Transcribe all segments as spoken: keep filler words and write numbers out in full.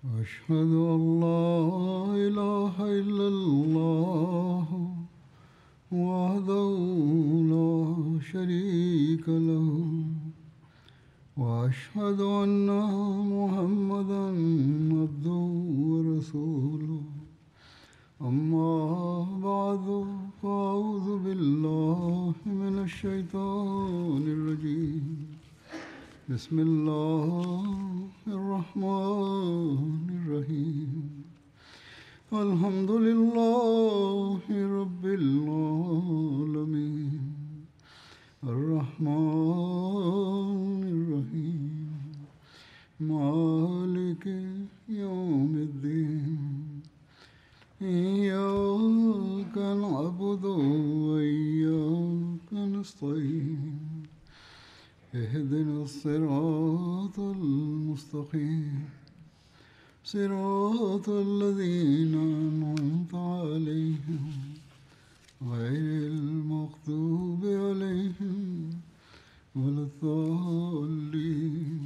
أشهد أن لا إله إلا الله وحده لا شريك له وأشهد أن محمدا عبده ورسوله أما بعد فأعوذ بالله من الشيطان الرجيم بسم الله الرحمن الرحيم الحمد لله رب العالمين الرحمن الرحيم مالك يوم الدين إياك نعبد وإياك نستعين اهدنا الصراط المستقيم صراط الذين أنعمت عليهم غير المغضوب عليهم ولا الضالين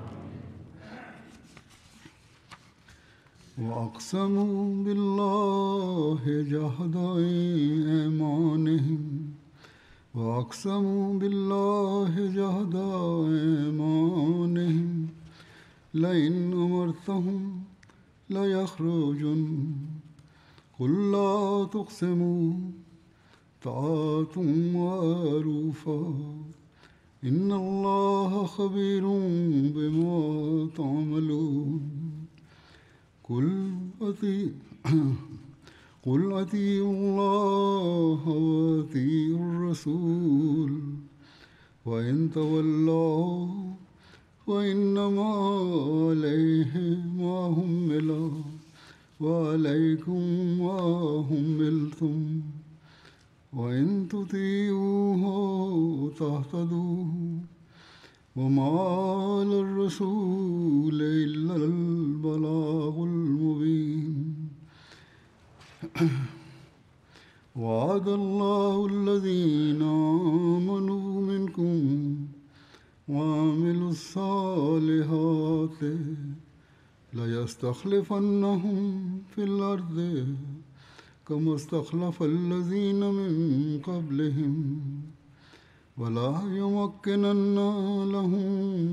وأقسموا بالله جهد أيمانهم وأقسموا بالله جهد أيمانهم لئن أمرتهم ليخرجن قل لا تقسموا طاعة معروفة إن الله خبير بما تعملون قل أطيعوا قل أطيعوا الله وأطيعوا الرسول وإن تولوا فإنما عليه ما حمل وعليكم ما حملتم وإن تطيعوه تهتدوا وما على الرسول إلا البلاغ المبين وعد الله الذين آمنوا منكم وعملوا الصالحات ليستخلفنهم في الأرض كما استخلف الذين من قبلهم ولا يمكنن لهم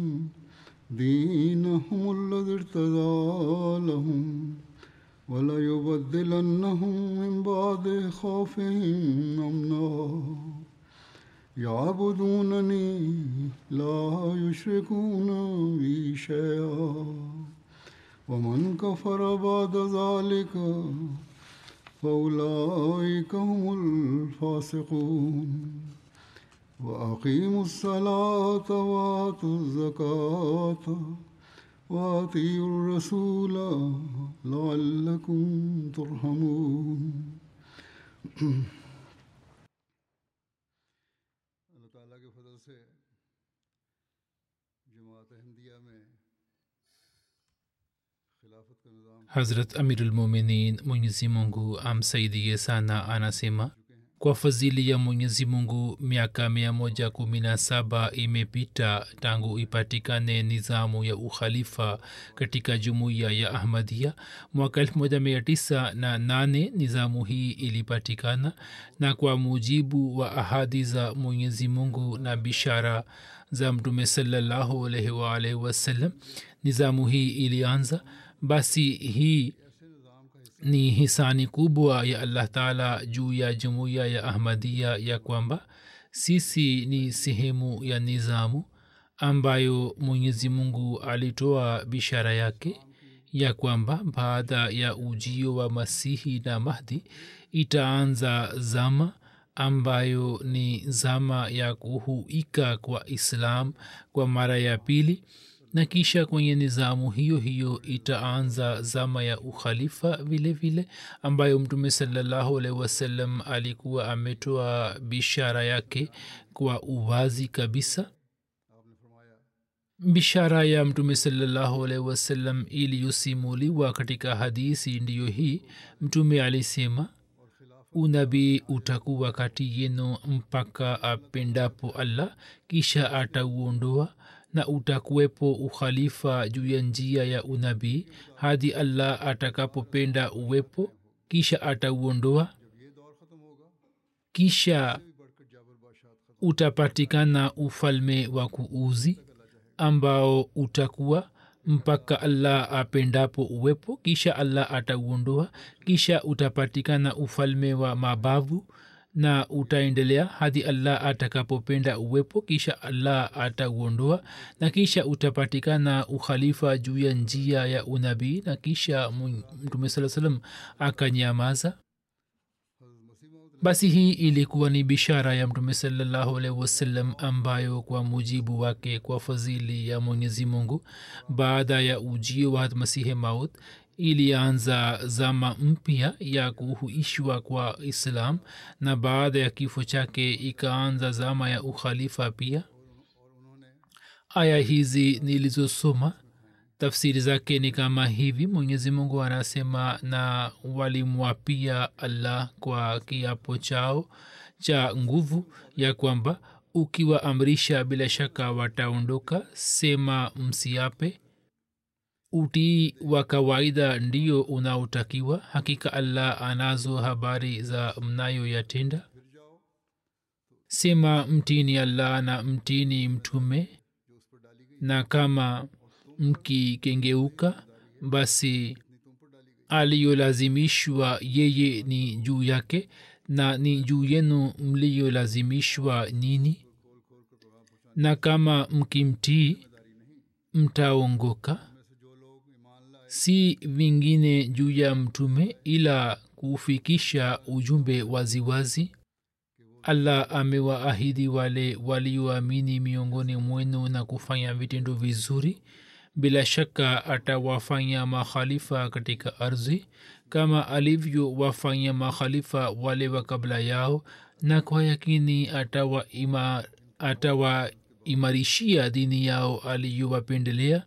دينهم الذي ارتضى لهم ولا يبدلنهم من بعد خوفهم أمنا يعبدونني لا يشركون بي شيئا ومن كفر بعد ذلك فأولئك هم الفاسقون وأقيموا الصلاة وآتوا الزكاة وأطيعوا الرسول لعلكم ترحمون اللہ تعالیٰ کے فضل سے جماعت احمدیہ میں خلافت کا نظام Hazrat Amirul Mominin Mwenyezi Mungu amsaidie sana anasema, kwa fadhili ya Mwenyezi Mungu miaka mia moja kumi na saba imepita tangu ipatikane nizamu ya ukhalifa katika jumuiya ya Ahmadiyya. Mwaka elfu moja mia tisa na nane nizamu hii ilipatikana, na kwa mujibu wa ahadi za Mwenyezi Mungu na bishara za Mtume sallallahu alaihi wa alihi wasallam nizamu hii ilianza. Basi hii ni hisani kubwa ya Allah Taala juu ya jumuiya ya Ahmadiyya ya kwamba sisi ni sehemu ya nizamu ambayo Mwenyezi Mungu alitoa bishara yake ya kwamba baada ya ujio wa Masihi na Mahdi itaanza zama ambayo ni zama ya kuhuika kwa Islam kwa mara ya pili, na kisha kwenye nizamu hiyo hiyo itaanza zama ya ukhalifa vile vile ambayo Mtume sallallahu alaihi wasallam alikuwa ametoa bishara yake kwa uwazi kabisa. Bishara ya Mtume sallallahu alaihi wasallam iliyosimuliwa katika hadisi ndiyo hii. Mtume alisema, unabii utakuwa kati yenu mpaka apendapo Allah, kisha atauondoa na utakuwepo ukhalifa juu ya njia ya unabii hadi allah atakapopenda uwepo kisha atauondoa kisha utapatikana ufalme wa kuuzi ambao utakuwa mpaka allah apendapo uwepo kisha allah atauondoa kisha utapatikana ufalme wa mabavu na utaendelea hadi allah atakapopenda uwepo kisha allah atauondoa na kisha utapatikana ukhalifa juu ya njia ya unabii na kisha mtume saa salam akanyamaza. basi hii ilikuwa ni bishara ya mtume salallahu alaihi wasallam ambayo kwa mujibu wake kwa fadhili ya mwenyezi mungu baada ya ujio wa masihi maut ilianza zama mpya ya kuhuishwa kwa islam na baada ya kifo chake ikaanza zama ya ukhalifa pia. aya hizi nilizosoma tafsiri zake ni kama hivi. mwenyezi mungu anasema na walimwapia allah kwa kiapo chao cha nguvu ya kwamba ukiwaamrisha bila shaka wataondoka, sema msiape. utii wa kawaida ndio unaotakiwa. hakika allah anazo habari za mnayoyatenda. sema mtini allah na mtini mtume, na kama mkikengeuka basi aliyolazimishwa yeye ni juu yake na ni juu yenu mliyolazimishwa nini, na kama mkimtii mtaongoka. si vingine juu ya mtume ila kufikisha ujumbe waziwazi. allah amewaahidi wale walioamini miongoni mwenu na kufanya vitendo vizuri, bila shaka atawafanya makhalifa katika ardhi kama alivyowafanya makhalifa wale wa kabla yao, na kwa yakini atawaimarishia atawa dini yao aliyowapendelea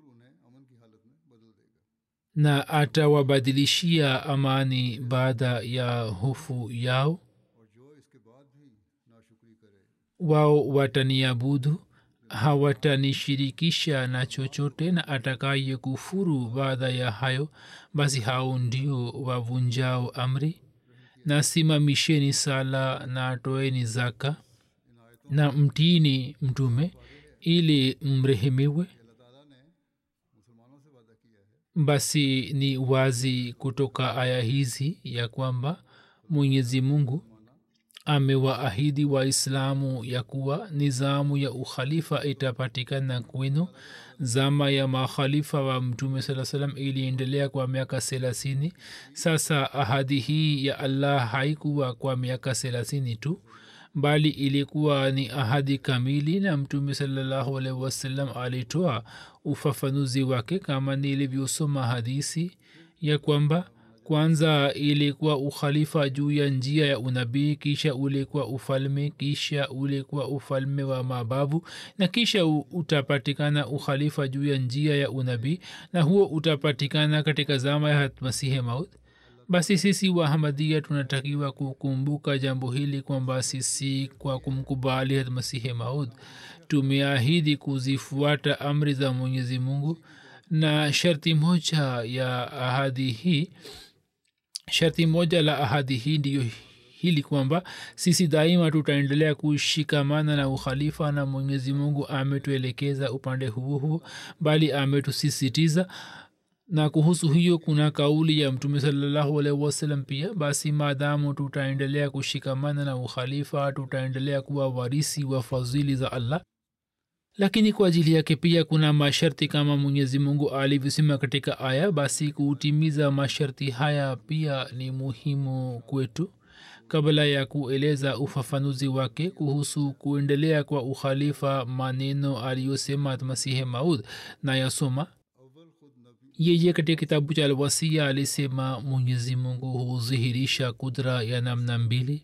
na atawabadilishia amani baada ya hofu yao. wao wataniabudu, hawatanishirikisha na chochote, na atakaye kufuru baada ya hayo basi hao ndio wavunjao amri. na simamisheni sala na toeni zaka na mtini mtume ili mrehemiwe. basi ni wazi kutoka aya hizi ya kwamba mwenyezi mungu amewaahidi waislamu ya kuwa nizamu ya ukhalifa itapatikana kwenu. zama ya makhalifa wa mtume saa salam iliendelea kwa miaka thelathini. sasa ahadi hii ya allah haikuwa kwa miaka thelathini tu, bali ilikuwa ni ahadi kamili, na mtume salallahu alaihi wasallam alitoa ufafanuzi wake kama nilivyosoma hadisi ya kwamba kwanza ilikuwa ukhalifa juu ya njia ya unabii, kisha ulikuwa ufalme, kisha ulikuwa ufalme wa mababu, na kisha utapatikana ukhalifa juu ya njia ya unabii, na huo utapatikana katika zama ya masihi maut. basi sisi wahamadia tunatakiwa kukumbuka jambo hili kwamba sisi kwa kumkubali masihi maud tumeahidi kuzifuata amri za mwenyezi mungu, na sharti moja ya ahadi hii sharti moja la ahadi hii ndiyo hili kwamba sisi daima tutaendelea kushikamana na ukhalifa, na mwenyezi mungu ametuelekeza upande huo huo, bali ametusisitiza. na kuhusu hiyo kuna kauli ya mtume sallallahu alaihi wasallam pia, basi maadamu tutaendelea kushikamana na ukhalifa tutaendelea kuwa warisi wa fadhili za allah. lakini kwa ajili yake pia kuna masharti kama mwenyezi mungu alivyosema katika aya, basi kutimiza masharti haya pia ni muhimu kwetu. kabla ya kueleza ufafanuzi wake kuhusu kuendelea kwa ukhalifa, maneno aliyosema masihi maud na yasoma. yeye katika kitabu cha alwasia alisema mwenyezi mungu hudhihirisha kudra ya namna mbili.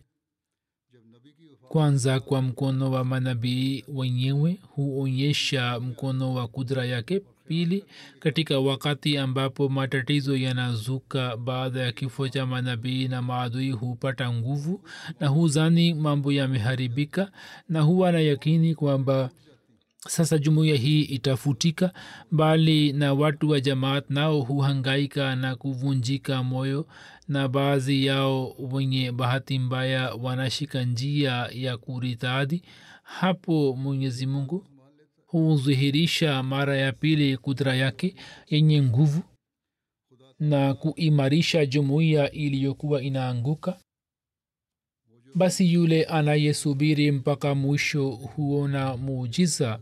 kwanza kwa mkono wa manabii wenyewe huonyesha mkono wa kudra yake. pili katika wakati ambapo matatizo yanazuka baada ya kifo cha manabii na maadui hupata nguvu na huzani mambo yameharibika, na huwa na yakini kwamba sasa jumuiya hii itafutika, bali na watu wa jamaat nao huhangaika na kuvunjika moyo, na baadhi yao wenye bahati mbaya wanashika njia ya kuritadi. Hapo Mwenyezi Mungu hudhihirisha mara ya pili kudra yake yenye nguvu na kuimarisha jumuiya iliyokuwa inaanguka. Basi yule anayesubiri mpaka mwisho huona muujiza.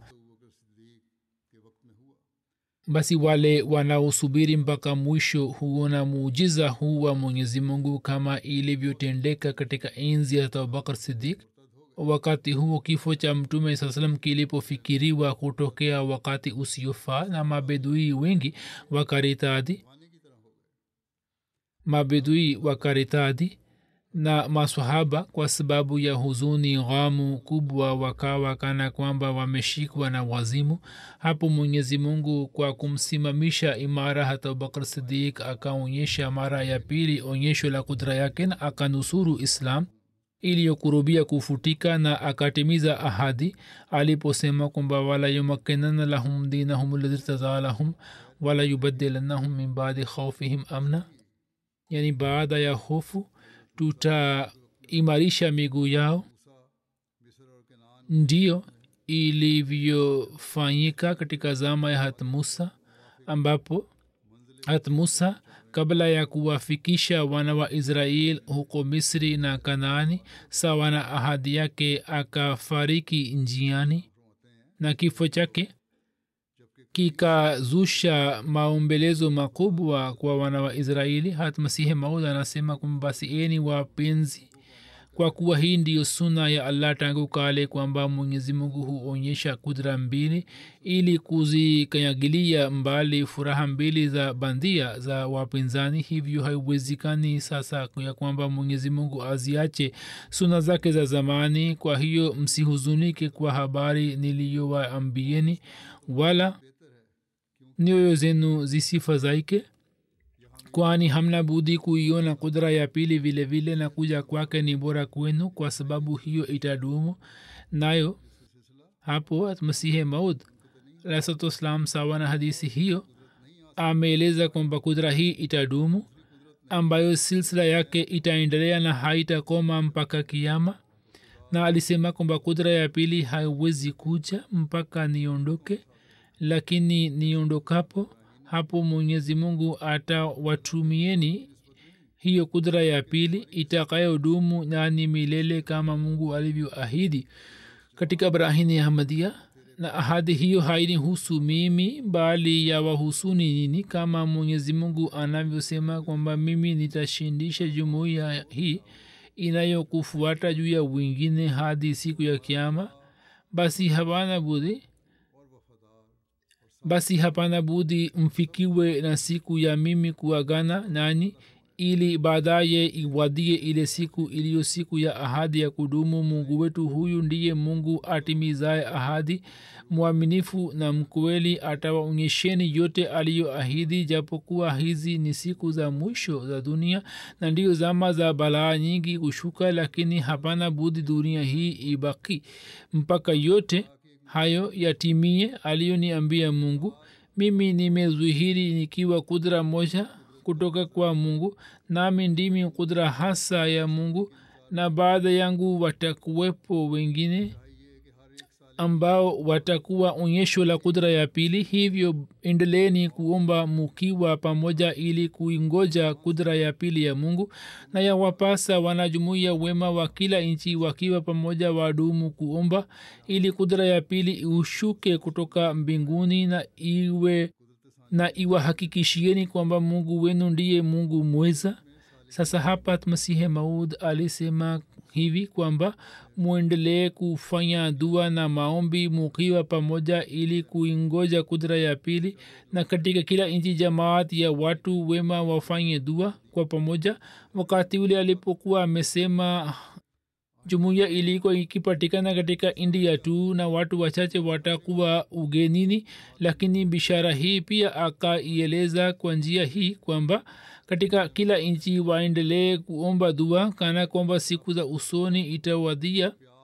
Basi wale wanaosubiri mpaka mwisho huona muujiza huu wa Mwenyezi Mungu, kama ilivyotendeka katika enzi ya Abubakar Siddiq. Wakati huo kifo cha Mtume saa salam kilipofikiriwa kutokea wakati usiofaa, na mabedui wengi wakaritadi mabedui wakaritadi na maswahaba kwa sababu ya huzuni ghamu kubwa wakawa kana kwamba wameshikwa na wazimu. Hapo Mwenyezi Mungu kwa kumsimamisha imara hata Abubakar Siddiq akaonyesha mara ya pili onyesho la kudra yake, na akanusuru Islam iliyokurubia kufutika, na akatimiza ahadi aliposema kwamba wala yumakkinanna lahum dinahum alladhi irtadaa lahum wala yubaddilannahum min ba'di khawfihim amna, yani baada ya hofu tutaimarisha miguu yao. Ndiyo ilivyofanyika katika zama ya Hat Musa, ambapo Hat Musa kabla ya kuwafikisha wana wa Israel huko Misri na Kanaani sawa na ahadi yake, akafariki njiani, na kifo chake kikazusha maombelezo makubwa kwa wana wa Israeli. Hat Masihi Maud anasema kwamba basi eni wapenzi, kwa kuwa hii ndiyo suna ya Allah tangu kale, kwamba Mwenyezi Mungu huonyesha kudra mbili ili kuzikanyagilia mbali furaha mbili za bandia za wapinzani. Hivyo haiwezekani sasa ya kwamba Mwenyezi Mungu aziache suna zake za zamani. Kwa hiyo msihuzunike kwa habari niliyowaambieni, wala nyoyo zenu zisifadhaike, kwani hamna budi kuiona kudra ya pili vile vile, na kuja kwake ni bora kwenu, kwa sababu hiyo itadumu nayo. Hapo Masihi Maud alayhi salam sawa na hadisi hiyo ameeleza kwamba kudra hii itadumu, ambayo silsila yake itaendelea na haitakoma mpaka kiyama, na alisema kwamba kudra ya pili haiwezi kuja mpaka niondoke, lakini niondokapo hapo Mwenyezi Mungu atawatumieni hiyo kudra ya pili itakayodumu nani milele, kama Mungu alivyoahidi katika Brahini Ahmadiyya. Na ahadi hiyo hainihusu mimi, bali ya wahusuni nini, kama Mwenyezi Mungu anavyosema kwamba mimi nitashindisha jumuiya hii inayokufuata juu ya wengine hadi siku ya kiyama. Basi hapana budi basi hapana budi mfikiwe na siku ya mimi kuagana nani, ili baadaye iwadie ile siku iliyo siku ya ahadi ya kudumu. Mungu wetu huyu ndiye Mungu atimizaye ahadi, mwaminifu na mkweli, atawaonyesheni yote aliyoahidi. Japokuwa hizi ni siku za mwisho za dunia na ndio zama za balaa nyingi kushuka, lakini hapana budi dunia hii ibaki mpaka yote hayo yatimie aliyoniambia Mungu. Mimi nimezihiri nikiwa kudra moja kutoka kwa Mungu, nami ndimi kudra hasa ya Mungu, na baada yangu watakuwepo wengine ambao watakuwa onyesho la kudra ya pili. Hivyo endeleeni kuomba mukiwa pamoja ili kuingoja kudra ya pili ya Mungu, na ya wapasa wanajumuiya wema wa kila nchi wakiwa pamoja wadumu kuomba ili kudra ya pili ushuke kutoka mbinguni, na iwe na iwahakikishieni kwamba Mungu wenu ndiye Mungu mweza. Sasa hapa Masihi Maud alisema hivi kwamba muendelee kufanya dua na maombi mukiwa pamoja ili kuingoja kudra ya pili, na katika kila nchi jamaat ya watu wema wafanye dua kwa pamoja. Wakati ule alipokuwa amesema jumuiya ilikuwa ikipatikana katika India tu na watu wachache watakuwa ugenini, lakini bishara hii pia akaieleza kwa njia hii kwamba katika kila nchi waendelee kuomba dua kana kwamba siku za usoni itawadia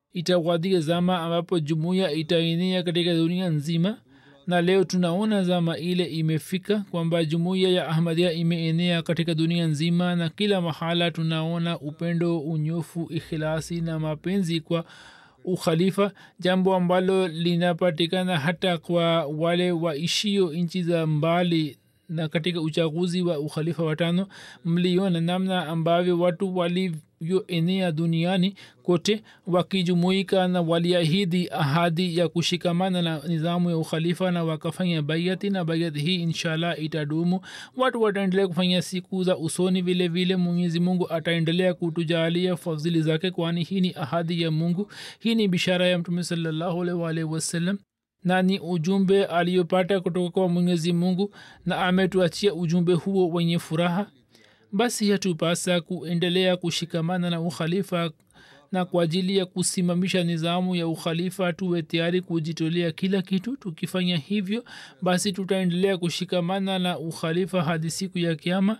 itawadia zama ambapo jumuiya itaenea katika dunia nzima, na leo tunaona zama ile imefika kwamba jumuiya ya ahmadia imeenea katika dunia nzima, na kila mahala tunaona upendo, unyofu, ikhilasi na mapenzi kwa ukhalifa, jambo ambalo linapatikana hata kwa wale waishio nchi za mbali. Na katika uchaguzi wa ukhalifa watano mliona namna ambavyo watu walivyoenea duniani kote wakijumuika na waliahidi ahadi ya kushikamana na nizamu ya ukhalifa na wakafanya bayati, na bayati hii inshallah itadumu. Watu wataendelea kufanya siku za usoni vile vile. Mwenyezi Mungu ataendelea kutujalia fadhili zake, kwani hii ni ahadi ya Mungu. Hii ni bishara ya Mtume sallallahu alaihi wasallam na ni ujumbe aliyopata kutoka kwa Mwenyezi Mungu, na ametuachia ujumbe huo wenye furaha. Basi yatupasa kuendelea kushikamana na ukhalifa, na kwa ajili ya kusimamisha nizamu ya ukhalifa tuwe tayari kujitolea kila kitu. Tukifanya hivyo, basi tutaendelea kushikamana na ukhalifa hadi siku ya kiyama,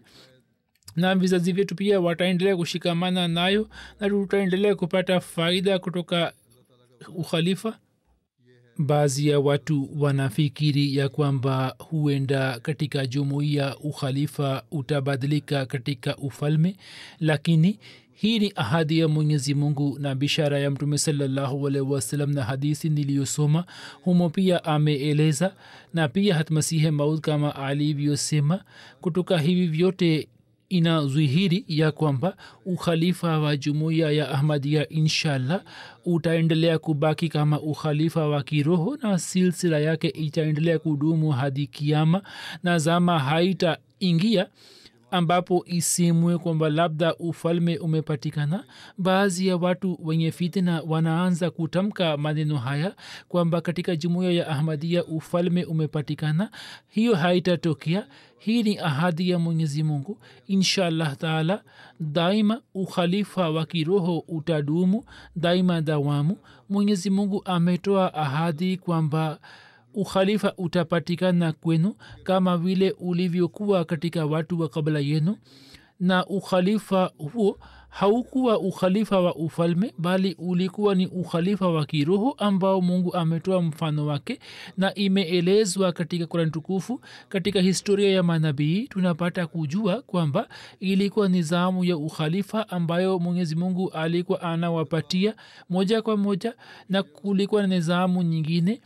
na vizazi vyetu pia wataendelea kushikamana nayo, na tutaendelea kupata faida kutoka ukhalifa. Baadhi ya watu wanafikiri ya kwamba huenda katika jumuiya ukhalifa utabadilika katika ufalme, lakini hii ni ahadi ya Mwenyezi Mungu na bishara ya Mtume sallallahu alaihi wasallam, na hadithi niliyosoma humo pia ameeleza, na pia hata Masihi Maud kama alivyosema. Kutoka hivi vyote inadhihiri ya kwamba ukhalifa wa jumuiya ya Ahmadiyya inshallah utaendelea kubaki kama ukhalifa wa kiroho, na silsila yake itaendelea kudumu hadi kiyama, na zama haitaingia ambapo isemwe kwamba labda ufalme umepatikana. Baadhi ya watu wenye fitna wanaanza kutamka maneno haya kwamba katika jumuiya ya Ahmadiyya ufalme umepatikana. Hiyo haitatokea. Hii ni ahadi ya Mwenyezi Mungu. Inshallah taala daima ukhalifa wa kiroho utadumu daima dawamu. Mwenyezi Mungu ametoa ahadi kwamba ukhalifa utapatikana kwenu kama vile ulivyokuwa katika watu wa kabla yenu, na ukhalifa huo haukuwa ukhalifa wa ufalme, bali ulikuwa ni ukhalifa wa kiroho ambao Mungu ametoa mfano wake, na imeelezwa katika Qur'an tukufu. Katika historia ya manabii tunapata kujua kwamba ilikuwa nizamu ya ukhalifa ambayo Mwenyezi Mungu alikuwa anawapatia moja kwa moja, na kulikuwa na nizamu nyingine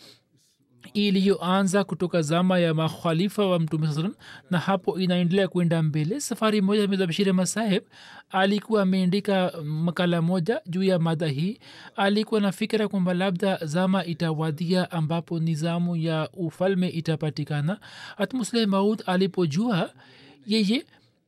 iliyoanza kutoka zama ya makhalifa wa Mtume sallam, na hapo inaendelea kwenda mbele. Safari moja Mirza Bashir Ahmad Saheb alikuwa ameandika makala moja juu ya mada hii. Alikuwa na fikira kwamba labda zama itawadia ambapo nizamu ya ufalme itapatikana. Hata Musleh Maud alipojua, yeye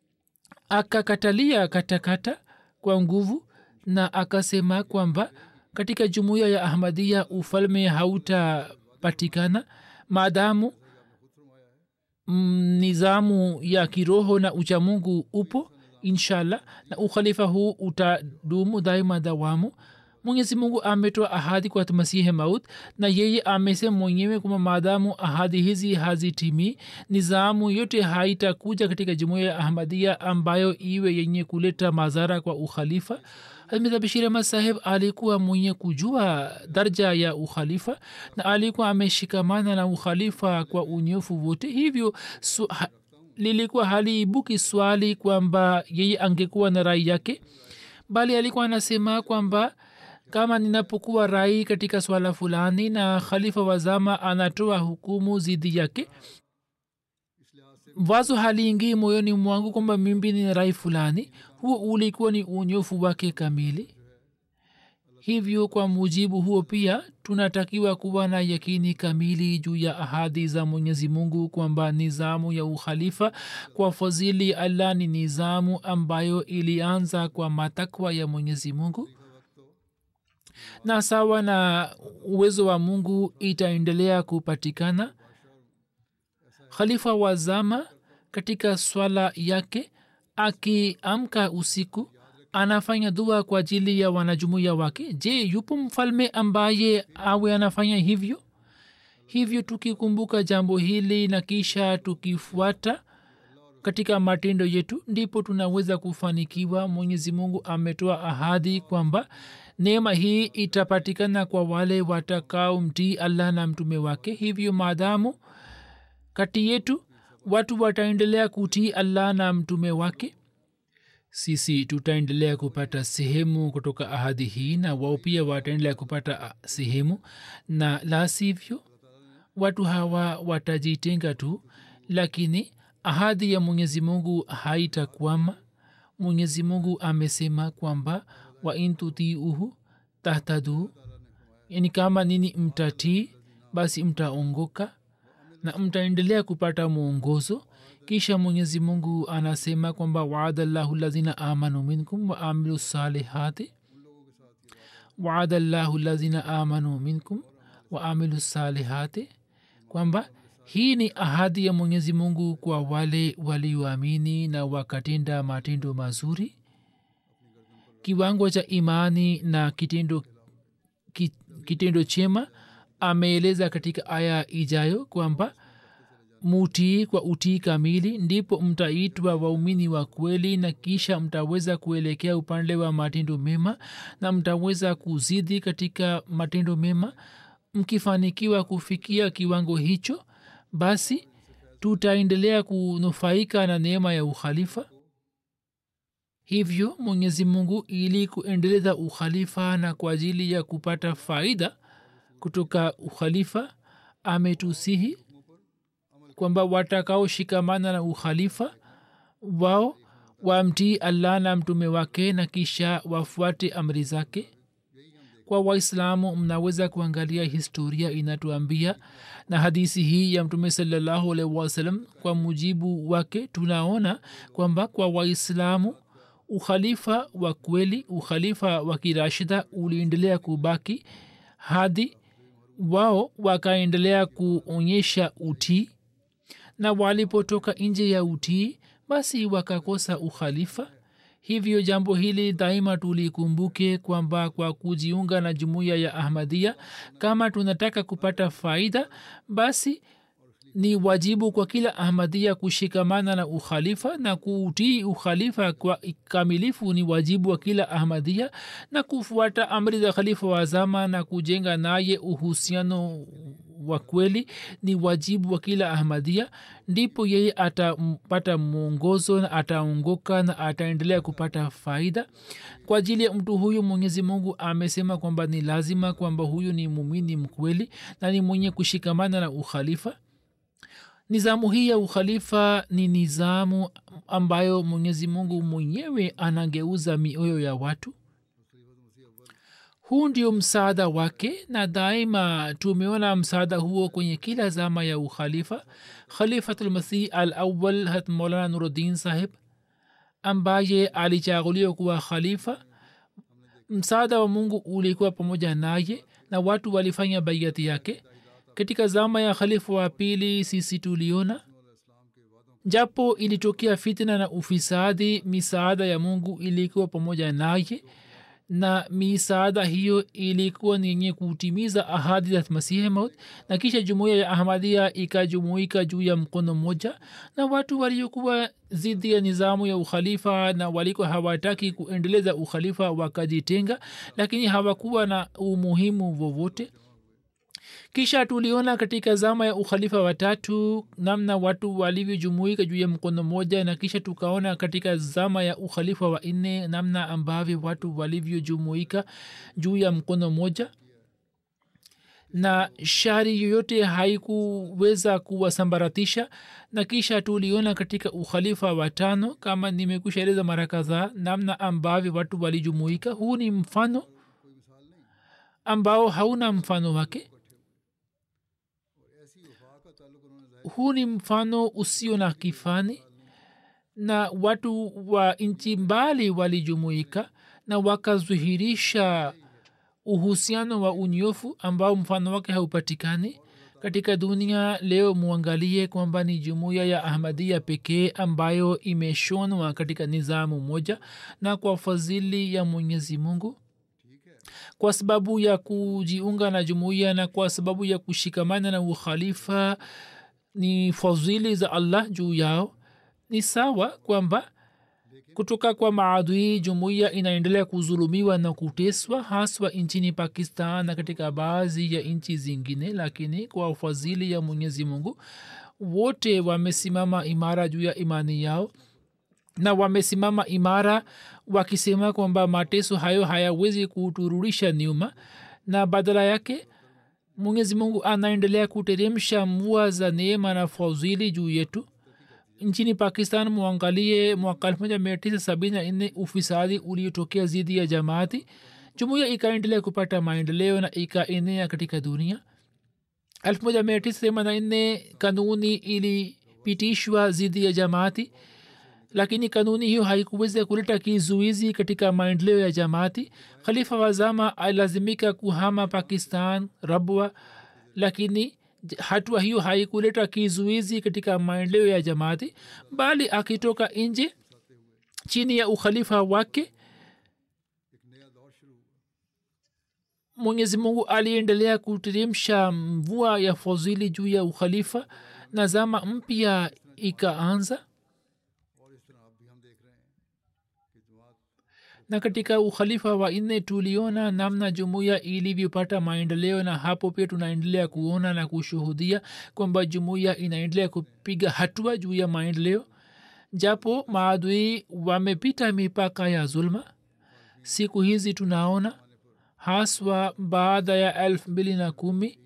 akakatalia katakata kwa nguvu, na akasema kwamba katika jumuiya ya Ahmadiyya ufalme hauta patikana maadamu mm, nizamu ya kiroho na uchamungu upo inshallah, na ukhalifa huu utadumu daima dawamu. Mwenyezi Mungu ametoa ahadi kwa Masihi Maud, na yeye amesema mwenyewe kwamba maadamu ahadi hizi hazitimii, nizamu yote haitakuja katika jumuiya ya Ahmadiyya ambayo iwe yenye kuleta madhara kwa ukhalifa. Mirza Bashir Ahmad Saheb alikuwa mwenye kujua daraja ya ukhalifa, na alikuwa ameshikamana na ukhalifa kwa unyofu wote. Hivyo su, ha, lilikuwa haliibuki swali kwamba yeye angekuwa na rai yake, bali alikuwa anasema kwamba kama ninapokuwa rai katika swala fulani na khalifa wa zama anatoa hukumu zidi yake, wazo haliingi moyoni mwangu kwamba mimi ni rai fulani. Huo ulikuwa ni unyofu wake kamili. Hivyo kwa mujibu huo pia tunatakiwa kuwa na yakini kamili juu ya ahadi za Mwenyezi Mungu kwamba nizamu ya ukhalifa kwa fadhili Allah ni nizamu ambayo ilianza kwa matakwa ya Mwenyezi Mungu, na sawa na uwezo wa Mungu itaendelea kupatikana. Khalifa wa zama katika swala yake akiamka usiku anafanya dua kwa ajili ya wanajumuiya wake. Je, yupo mfalme ambaye awe anafanya hivyo? Hivyo tukikumbuka jambo hili na kisha tukifuata katika matendo yetu, ndipo tunaweza kufanikiwa. Mwenyezi Mungu ametoa ahadi kwamba neema hii itapatikana kwa wale watakao mtii allah na mtume wake. hivyo maadamu kati yetu watu wataendelea kutii allah na mtume wake, sisi tutaendelea kupata sehemu kutoka ahadi hii na wao pia wataendelea kupata sehemu, na la sivyo watu hawa watajitenga tu, lakini ahadi ya mwenyezi mungu haitakwama. mwenyezi mungu amesema kwamba wa in tutiuhu tahtadu, yani kama nini mtatii basi mtaongoka na mtaendelea kupata mwongozo. kisha mwenyezi mungu anasema kwamba waada llahu lazina amanu minkum wa amilu salihati, waada llahu lazina amanu minkum wa amilu salihati, kwamba hii ni ahadi ya mwenyezi mungu kwa wale walioamini na wakatenda matendo mazuri. kiwango cha imani na kitendo, kitendo chema ameeleza katika aya ijayo kwamba mutii kwa utii kamili ndipo mtaitwa waumini wa kweli, na kisha mtaweza kuelekea upande wa matendo mema na mtaweza kuzidi katika matendo mema. mkifanikiwa kufikia kiwango hicho, basi tutaendelea kunufaika na neema ya ukhalifa. hivyo mwenyezi mungu ili kuendeleza ukhalifa na kwa ajili ya kupata faida kutoka ukhalifa ametusihi kwamba watakao shikamana na ukhalifa wao wamtii allah na mtume wake na kisha wafuate amri zake. kwa waislamu mnaweza kuangalia historia inatuambia na hadisi hii ya mtume sallallahu alaihi wasallam, kwa mujibu wake tunaona kwamba kwa waislamu ukhalifa wa kweli, ukhalifa wa kirashida uliendelea kubaki hadi wao wakaendelea kuonyesha utii, na walipotoka nje ya utii basi wakakosa ukhalifa. hivyo jambo hili daima tulikumbuke kwamba kwa kujiunga na jumuiya ya ahmadia, kama tunataka kupata faida, basi ni wajibu kwa kila ahmadia kushikamana na ukhalifa, na kuutii ukhalifa kwa kamilifu ni wajibu wa kila ahmadia, na kufuata amri za khalifa wa zama na kujenga naye uhusiano wa kweli ni wajibu wa kila ahmadia. ndipo yeye atapata mwongozo na ataongoka na ataendelea kupata faida. kwa ajili ya mtu huyu mwenyezi mungu amesema kwamba ni lazima kwamba huyu ni mumini mkweli na ni mwenye kushikamana na ukhalifa. nizamu hii ya ukhalifa ni nizamu ambayo mwenyezi mungu mwenyewe anageuza mioyo ya watu. huu ndio msaada wake, na daima tumeona msaada huo kwenye kila zama ya ukhalifa. khalifatulmasih al awal hat maulana nuruddin sahib ambaye alichaguliwa kuwa khalifa, msaada wa mungu ulikuwa pamoja naye na watu walifanya baiati yake. katika zama ya khalifa wa pili sisi tuliona japo ilitokea fitna na ufisadi, misaada ya mungu ilikuwa pamoja naye, na misaada hiyo ilikuwa ni yenye kutimiza ahadi za masihi maut. na kisha jumuiya ya ahmadia ikajumuika juu ya mkono mmoja, na watu waliokuwa zidi ya nizamu ya ukhalifa na walikuwa hawataki kuendeleza ukhalifa wakajitenga, lakini hawakuwa na umuhimu wowote. kisha tuliona katika zama ya ukhalifa watatu namna watu walivyojumuika juu ya mkono moja, na kisha tukaona katika zama ya ukhalifa wa nne namna ambavyo watu walivyojumuika juu ya mkono moja na shari yoyote haikuweza kuwasambaratisha. na kisha tuliona katika ukhalifa wa tano, kama nimekushaeleza mara kadhaa, namna ambavyo watu walijumuika. huu ni mfano ambao hauna mfano wake. huu ni mfano usio na kifani, na watu wa nchi mbali walijumuika na wakazuhirisha uhusiano wa unyofu ambao mfano wake haupatikani katika dunia leo. muangalie kwamba ni jumuiya ya ahmadia pekee ambayo imeshonwa katika nizamu moja, na kwa fadhili ya mwenyezi mungu, kwa sababu ya kujiunga na jumuiya na kwa sababu ya kushikamana na ukhalifa, ni fadhili za allah juu yao. ni sawa kwamba kutoka kwa maadui jumuiya inaendelea kuzulumiwa na kuteswa haswa nchini pakistan na katika baadhi ya nchi zingine, lakini kwa ufadhili ya mwenyezi mungu wote wamesimama imara juu ya imani yao na wamesimama imara wakisema kwamba mateso hayo hayawezi kuturudisha nyuma, na badala yake mwenyezi mungu anaendelea kuteremsha mvua za neema na fadhili juu yetu. nchini pakistan mwangalie mwaka elfu moja mia tisa sabini na nne ufisadi uliotokea dhidi ya jamaati, jumuiya ikaendelea kupata maendeleo na ikaenea katika dunia. elfu moja mia tisa themanini na nne kanuni ilipitishwa dhidi ya jamaati, lakini kanuni hiyo haikuweza kuleta kizuizi katika maendeleo ya jamaati. khalifa wa zama alilazimika kuhama pakistan rabwa, lakini hatua hiyo haikuleta kizuizi katika maendeleo ya jamaati, bali akitoka nje chini ya ukhalifa wake mwenyezi mungu aliendelea kuteremsha mvua ya fadhili juu ya ukhalifa na zama mpya ikaanza. na katika ukhalifa wa nne tuliona namna jumuiya ilivyopata maendeleo, na hapo pia tunaendelea kuona na kushuhudia kwamba jumuiya inaendelea kupiga hatua juu ya maendeleo, japo maadui wamepita mipaka ya zulma. siku hizi tunaona haswa baada ya elfu mbili na kumi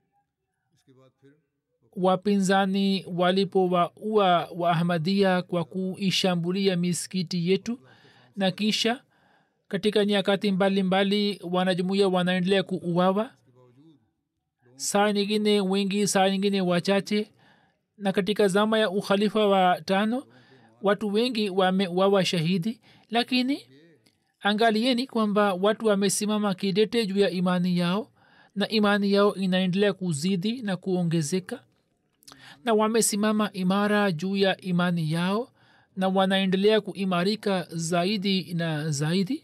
wapinzani walipowaua waahmadia kwa kuishambulia misikiti yetu, na kisha katika nyakati mbalimbali wanajumuia wanaendelea kuuawa, saa nyingine wengi, saa nyingine wachache. na katika zama ya ukhalifa wa tano watu wengi wameuawa shahidi, lakini angalieni kwamba watu wamesimama kidete juu ya imani yao, na imani yao inaendelea kuzidi na kuongezeka, na wamesimama imara juu ya imani yao na wanaendelea kuimarika zaidi na zaidi.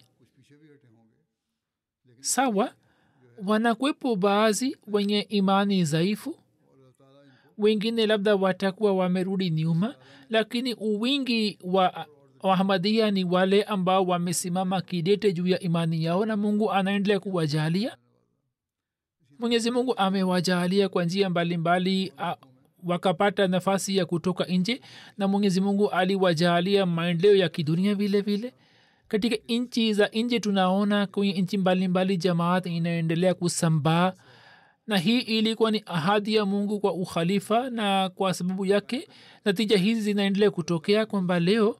sawa, wanakwepo baadhi wenye imani dhaifu, wengine labda watakuwa wamerudi nyuma, lakini uwingi wa ahmadia ni wale ambao wamesimama kidete juu ya imani yao, na mungu anaendelea kuwajalia. mwenyezi mungu amewajalia kwa njia mbalimbali wakapata nafasi ya kutoka nje, na mwenyezi mungu aliwajalia maendeleo ya kidunia vile vile. katika nchi za nje tunaona kwenye nchi mbalimbali jamaat inaendelea kusambaa, na hii ilikuwa ni ahadi ya mungu kwa ukhalifa, na kwa sababu yake natija hizi zinaendelea kutokea kwamba leo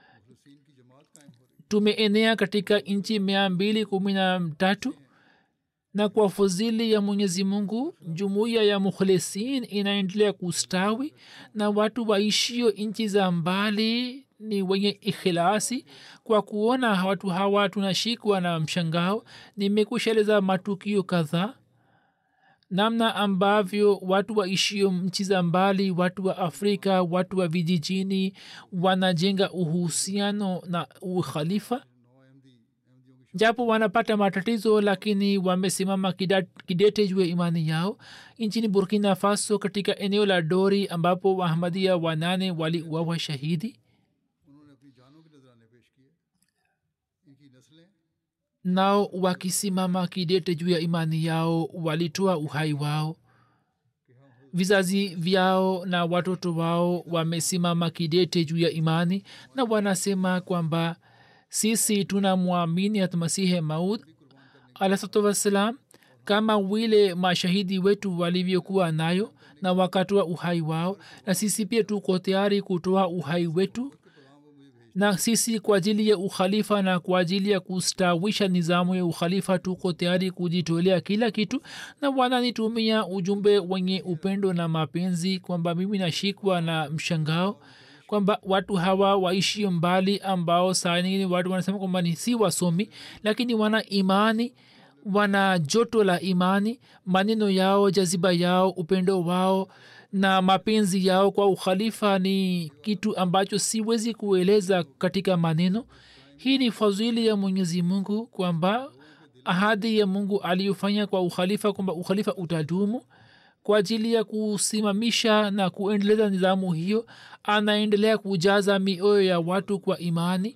tumeenea katika nchi mia mbili kumi na tatu, na kwa fadhili ya mwenyezi mungu jumuiya ya mukhlisin inaendelea kustawi, na watu waishio nchi za mbali ni wenye ikhilasi. kwa kuona watu hawa tunashikwa na mshangao. nimekushaeleza matukio kadhaa namna ambavyo watu waishio nchi za mbali, watu wa afrika, watu wa vijijini wanajenga uhusiano na ukhalifa, japo wanapata matatizo lakini wamesimama kidete juu ya imani yao. nchini burkina faso katika eneo la dori ambapo wahamadia wanane waliuawa shahidi, nao wakisimama kidete juu ya imani yao walitoa uhai wao. vizazi vyao na watoto wao wamesimama kidete juu ya imani, na wanasema kwamba sisi tunamwamini hatmasihe maud alahsatu wassalam kama vile mashahidi wetu walivyokuwa nayo, na wakatoa uhai wao, na sisi pia tuko tayari kutoa uhai wetu, na sisi kwa ajili ya ukhalifa na kwa ajili ya kustawisha nizamu ya ukhalifa tuko tayari kujitolea kila kitu. na wananitumia ujumbe wenye upendo na mapenzi kwamba mimi nashikwa na mshangao kwamba watu hawa waishio mbali ambao saa nyingine watu wanasema kwamba ni si wasomi, lakini wana imani, wana joto la imani, maneno yao, jaziba yao, upendo wao na mapenzi yao kwa ukhalifa ni kitu ambacho siwezi kueleza katika maneno. hii ni fadhili ya mwenyezi mungu kwamba ahadi ya mungu aliyofanya kwa ukhalifa kwamba ukhalifa utadumu. kwa ajili ya kusimamisha na kuendeleza nidhamu hiyo anaendelea kujaza mioyo ya watu kwa imani.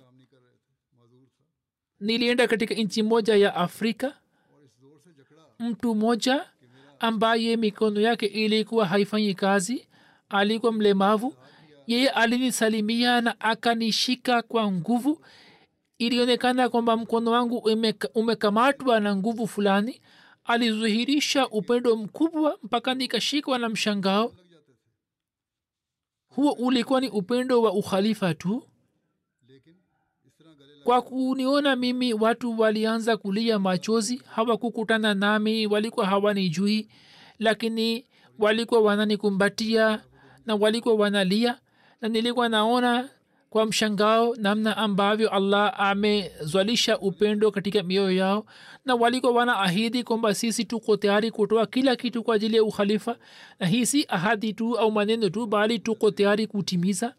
Nilienda katika nchi moja ya Afrika. Mtu mmoja ambaye mikono yake ilikuwa haifanyi kazi, alikuwa mlemavu, yeye alinisalimia na akanishika kwa nguvu. Ilionekana kwamba mkono wangu umekamatwa na nguvu fulani. Alizuhirisha upendo mkubwa mpaka nikashikwa na mshangao. Huo ulikuwa ni upendo wa ukhalifa tu. Kwa kuniona mimi watu walianza kulia machozi. Hawakukutana nami, walikuwa hawanijui, lakini walikuwa wananikumbatia na walikuwa wanalia, na nilikuwa naona kwa mshangao namna ambavyo Allah amezwalisha upendo katika mioyo yao, na walikuwa wanaahidi kwamba sisi tuko tayari kutoa kila kitu kwa ajili ya ukhalifa, na hii si ahadi tu au maneno tu, bali tuko tayari kutimiza.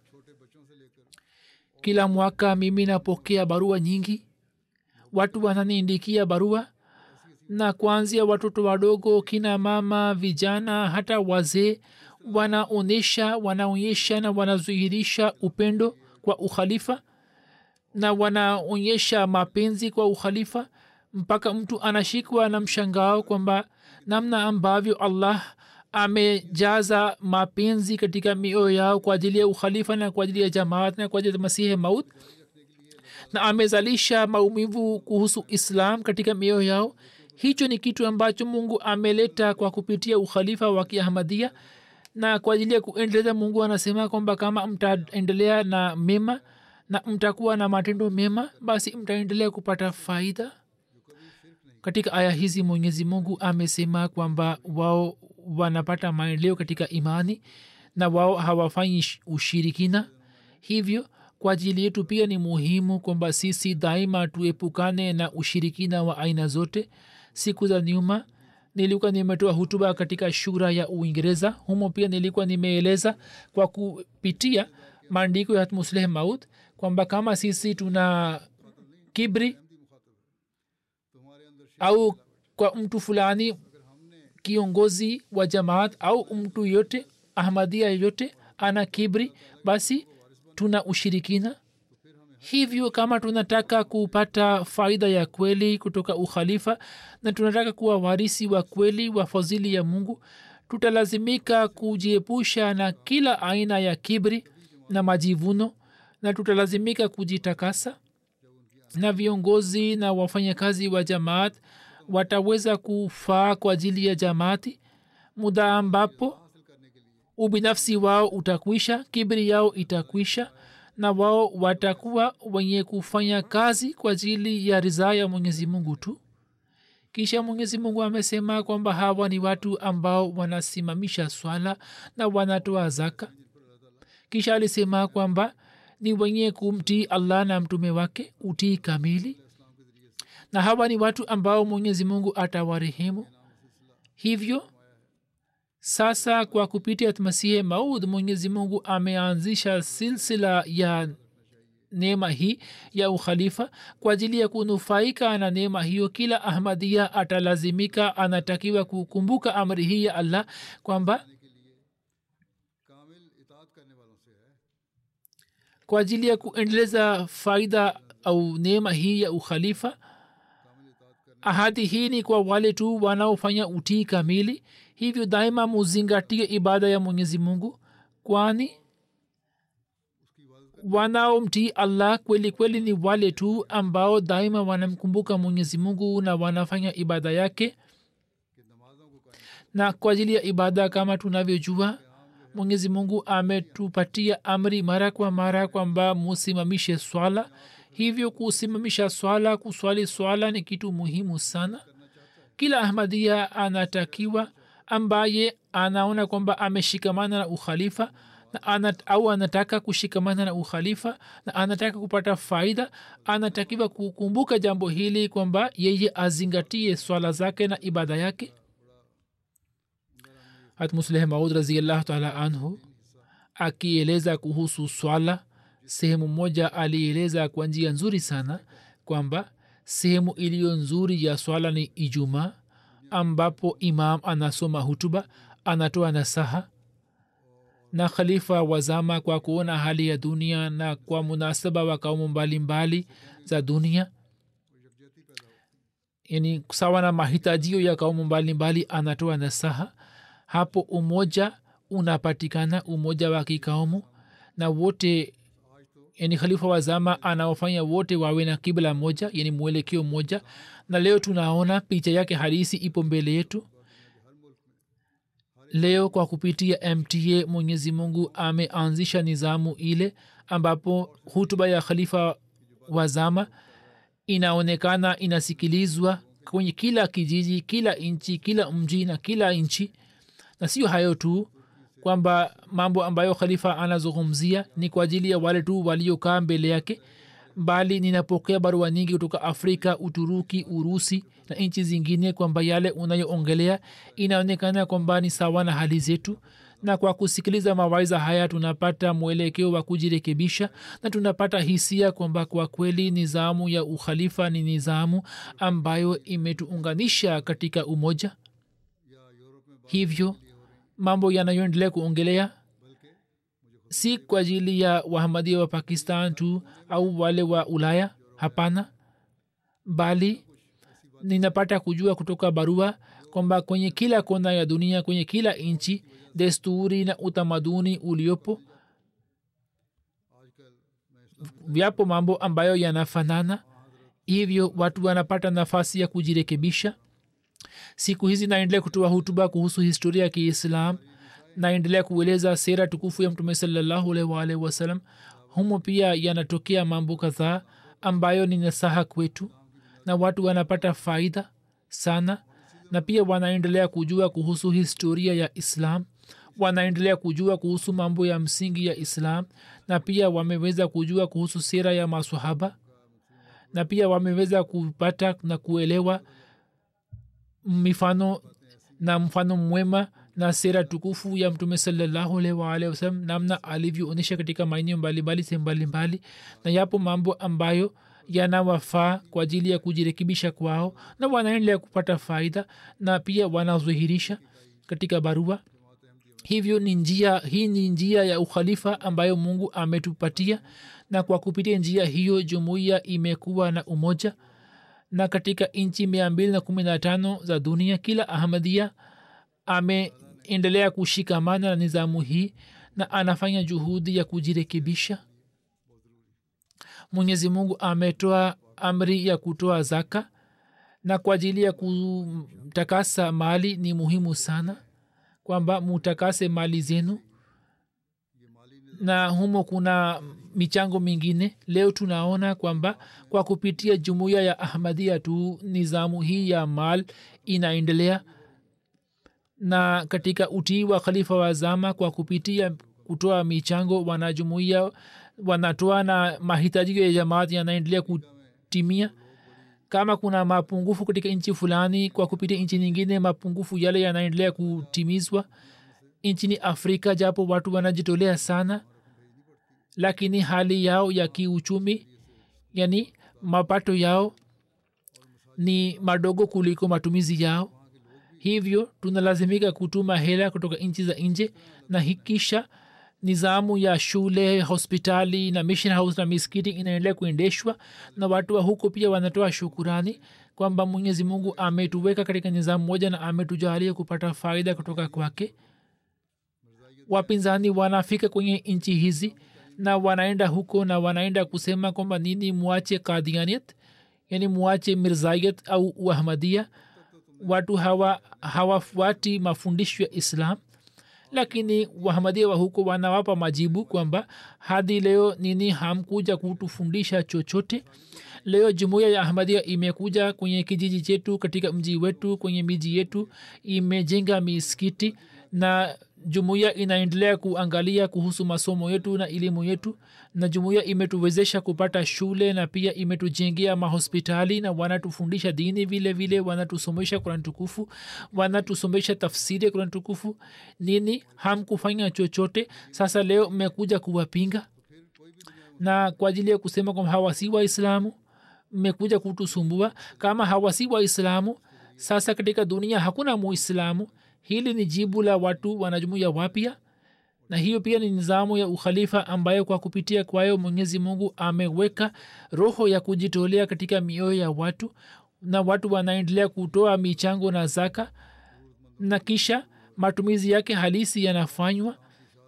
Kila mwaka mimi napokea barua nyingi. Watu wananiandikia barua, na kuanzia watoto wadogo, kina mama, vijana, hata wazee, wanaonyesha wanaonyesha na wanazuhirisha upendo kwa ukhalifa, na wanaonyesha mapenzi kwa ukhalifa, mpaka mtu anashikwa na mshangao kwamba namna ambavyo Allah amejaza mapenzi katika mioyo yao kwa ajili ya ukhalifa na kwa ajili ya jamaat na kwa ajili ya Masihi Maud, na amezalisha maumivu kuhusu Islam katika mioyo yao. Hicho ni kitu ambacho Mungu ameleta kwa kupitia ukhalifa wa Kiahmadia, na kwa ajili ya kuendeleza Mungu anasema kwamba kama mtaendelea na mema na mtakuwa na matendo mema, basi mtaendelea kupata faida. Katika aya hizi Mwenyezi Mungu amesema kwamba wao wanapata maendeleo katika imani na wao hawafanyi ushirikina. Hivyo kwa ajili yetu pia ni muhimu kwamba sisi daima tuepukane na ushirikina wa aina zote. Siku za nyuma nilikuwa nimetoa hutuba katika shura ya Uingereza. Humo pia nilikuwa nimeeleza kwa kupitia maandiko ya Musleh Maud kwamba kama sisi tuna kibri au kwa mtu fulani, kiongozi wa jamaat au mtu yote Ahmadia yote ana kibri, basi tuna ushirikina. Hivyo kama tunataka kupata faida ya kweli kutoka ukhalifa na tunataka kuwa warisi wa kweli wa fadhili ya Mungu, tutalazimika kujiepusha na kila aina ya kibri na majivuno, na tutalazimika kujitakasa. Na viongozi na wafanyakazi wa jamaat wataweza kufaa kwa ajili ya jamaati muda ambapo ubinafsi wao utakwisha, kibri yao itakwisha, na wao watakuwa wenye kufanya kazi kwa ajili ya ridhaa ya Mwenyezi Mungu tu. Kisha Mwenyezi Mungu amesema kwamba hawa ni watu ambao wanasimamisha swala na wanatoa zaka. Kisha alisema kwamba ni wenye kumtii Allah na mtume wake utii kamili, na hawa ni watu ambao Mwenyezi Mungu atawarehemu. Hivyo sasa kwa kupitia Masihi Maud Mwenyezi Mungu ameanzisha silsila ya neema hii ya ukhalifa. Kwa ajili ya kunufaika na neema hiyo, kila Ahmadia atalazimika, anatakiwa kukumbuka amri hii ya Allah kwamba kwa ajili ya kuendeleza faida au neema hii ya ukhalifa, ahadi hii ni kwa wale tu wanaofanya utii kamili. Hivyo daima muzingatie ibada ya Mwenyezi Mungu, kwani wanaomtii Allah kweli kweli ni wale tu ambao daima wanamkumbuka Mwenyezi Mungu na wanafanya ibada yake. Na kwa ajili ya ibada, kama tunavyojua, Mwenyezi Mungu ametupatia amri mara kwa mara kwamba musimamishe swala. Hivyo kusimamisha swala, kuswali swala ni kitu muhimu sana. Kila Ahmadia anatakiwa, ambaye anaona kwamba ameshikamana na ukhalifa na anat, au anataka kushikamana na ukhalifa na anataka kupata faida, anatakiwa kukumbuka jambo hili kwamba yeye azingatie swala zake na ibada yake. Hat Musleh Maud radhiyallahu ta'ala anhu akieleza kuhusu swala, sehemu moja alieleza kwa njia nzuri sana kwamba sehemu iliyo nzuri ya swala ni Ijumaa, ambapo imam anasoma hutuba anatoa nasaha na khalifa wazama kwa kuona hali ya dunia na kwa munasaba wa kaumu mbalimbali za dunia, yani sawa na mahitajio ya kaumu mbalimbali, anatoa nasaha. Hapo umoja unapatikana, umoja wa kikaumu, na wote yani khalifa wazama anaofanya wote wawe na kibla moja, yani mwelekeo moja. Na leo tunaona picha yake halisi ipo mbele yetu. Leo kwa kupitia M T A Mwenyezi Mungu ameanzisha nizamu ile ambapo hutuba ya khalifa wazama inaonekana inasikilizwa kwenye kila kijiji, kila inchi, kila mji na kila inchi. Na sio hayo tu kwamba mambo ambayo khalifa anazungumzia ni kwa ajili ya wale tu waliokaa mbele yake, bali ninapokea barua nyingi kutoka Afrika, Uturuki, Urusi na nchi zingine kwamba yale unayoongelea inaonekana kwamba ni sawa na hali zetu. Na kwa kusikiliza mawaidha haya tunapata mwelekeo wa kujirekebisha na tunapata hisia kwamba kwa kweli nizamu ya ukhalifa ni nizamu ambayo imetuunganisha katika umoja. Hivyo mambo yanayoendelea kuongelea si kwa ajili ya wahamadia wa Pakistan tu au wale wa Ulaya, hapana, bali ninapata kujua kutoka barua kwamba kwenye kila kona ya dunia, kwenye kila nchi, desturi na utamaduni uliopo, vyapo mambo ambayo yanafanana. Hivyo watu wanapata nafasi ya kujirekebisha. Siku hizi naendelea kutoa hutuba kuhusu historia ya Kiislam, naendelea kueleza sera tukufu ya Mtume sallallahu alaihi wasallam. Humo pia yanatokea mambo kadhaa ambayo ni nasaha kwetu, na watu wanapata faida sana, na pia wanaendelea kujua kuhusu historia ya Islam, wanaendelea kujua kuhusu mambo ya msingi ya Islam, na pia wameweza kujua kuhusu sera ya maswahaba, na pia wameweza kupata na kuelewa mifano na mfano mwema na sera tukufu ya Mtume sallallahu alaihi wasallam, namna alivyoonyesha katika maeneo mbalimbali, sehemu mbalimbali. Na yapo mambo ambayo yanawafaa kwa ajili ya kujirekebisha kwao, na wanaendelea kupata faida na pia wanazuhirisha katika barua. Hivyo ni njia, hii ni njia ya ukhalifa ambayo Mungu ametupatia, na kwa kupitia njia hiyo jumuiya imekuwa na umoja. Na katika nchi mia mbili na kumi na tano za dunia kila Ahmadia ameendelea kushikamana na nizamu hii na anafanya juhudi ya kujirekebisha. Mwenyezi Mungu ametoa amri ya kutoa zaka, na kwa ajili ya kutakasa mali ni muhimu sana kwamba mutakase mali zenu, na humo kuna michango mingine. Leo tunaona kwamba kwa kupitia jumuiya ya Ahmadia tu nizamu hii ya mal inaendelea, na katika utii wa khalifa wa zama kwa kupitia kutoa michango wanajumuiya wanatoa na mahitaji ya jamaati yanaendelea kutimia. Kama kuna mapungufu katika nchi fulani, kwa kupitia nchi nyingine mapungufu yale yanaendelea kutimizwa. Nchini Afrika japo watu wanajitolea sana, lakini hali yao ya kiuchumi, yani mapato yao ni madogo kuliko matumizi yao. Hivyo tunalazimika kutuma hela kutoka nchi za nje, na hikisha nizamu ya shule, hospitali na mission house na misikiti inaendelea kuendeshwa, na watu wa huko pia wanatoa shukurani kwamba Mwenyezi Mungu ametuweka katika nizamu moja na ametujalia kupata faida kutoka kwake. Wapinzani wanafika kwenye nchi hizi na wanaenda huko na wanaenda kusema kwamba nini muache Qadianiyat, yani muache Mirzaiyat au Ahmadiyya. Watu hawa hawafuati mafundisho ya Islam, lakini Ahmadiyya wa huko wanawapa majibu kwamba hadi leo nini hamkuja kutufundisha chochote. Leo jumuiya ya Ahmadiyya imekuja kwenye kijiji chetu, katika mji wetu, kwenye miji yetu, imejenga misikiti, na jumuiya inaendelea kuangalia kuhusu masomo yetu na elimu yetu, na jumuiya imetuwezesha kupata shule na pia imetujengea mahospitali, na wanatufundisha dini vile vile, wanatusomesha Qur'an tukufu, wanatusomesha tafsiri ya Qur'an tukufu. Nini hamkufanya chochote, sasa leo mmekuja kuwapinga na kwa ajili ya kusema kwamba hawa si Waislamu, mmekuja kutusumbua. Kama hawa si Waislamu, sasa katika dunia hakuna Muislamu. hili ni jibu la watu wanajumuia wapya na hiyo pia ni nizamu ya ukhalifa ambayo kwa kupitia kwayo mwenyezi mungu ameweka roho ya kujitolea katika mioyo ya watu na watu wanaendelea kutoa michango na zaka na kisha matumizi yake halisi yanafanywa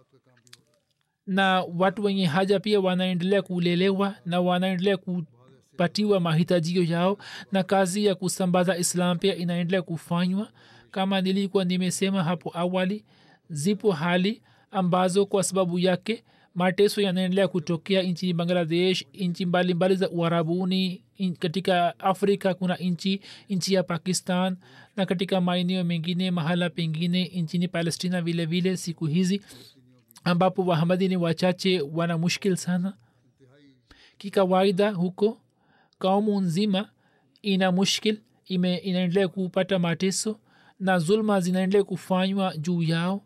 na watu wenye haja pia wanaendelea kulelewa na wanaendelea kupatiwa mahitajio yao na kazi ya kusambaza islam pia inaendelea kufanywa. Kama nilikuwa nimesema hapo awali, zipo hali ambazo kwa sababu yake mateso yanaendelea kutokea nchini Bangladesh, nchi mbalimbali za Uarabuni, in, katika Afrika kuna nchi nchi ya Pakistan na katika maeneo mengine mahala pengine nchini Palestina vile vile siku hizi ambapo Wahamadi ni wachache wana mushkil sana. Kikawaida huko kaumu nzima ina mushkil, ime inaendelea kupata mateso na zulma zinaendelea kufanywa juu yao,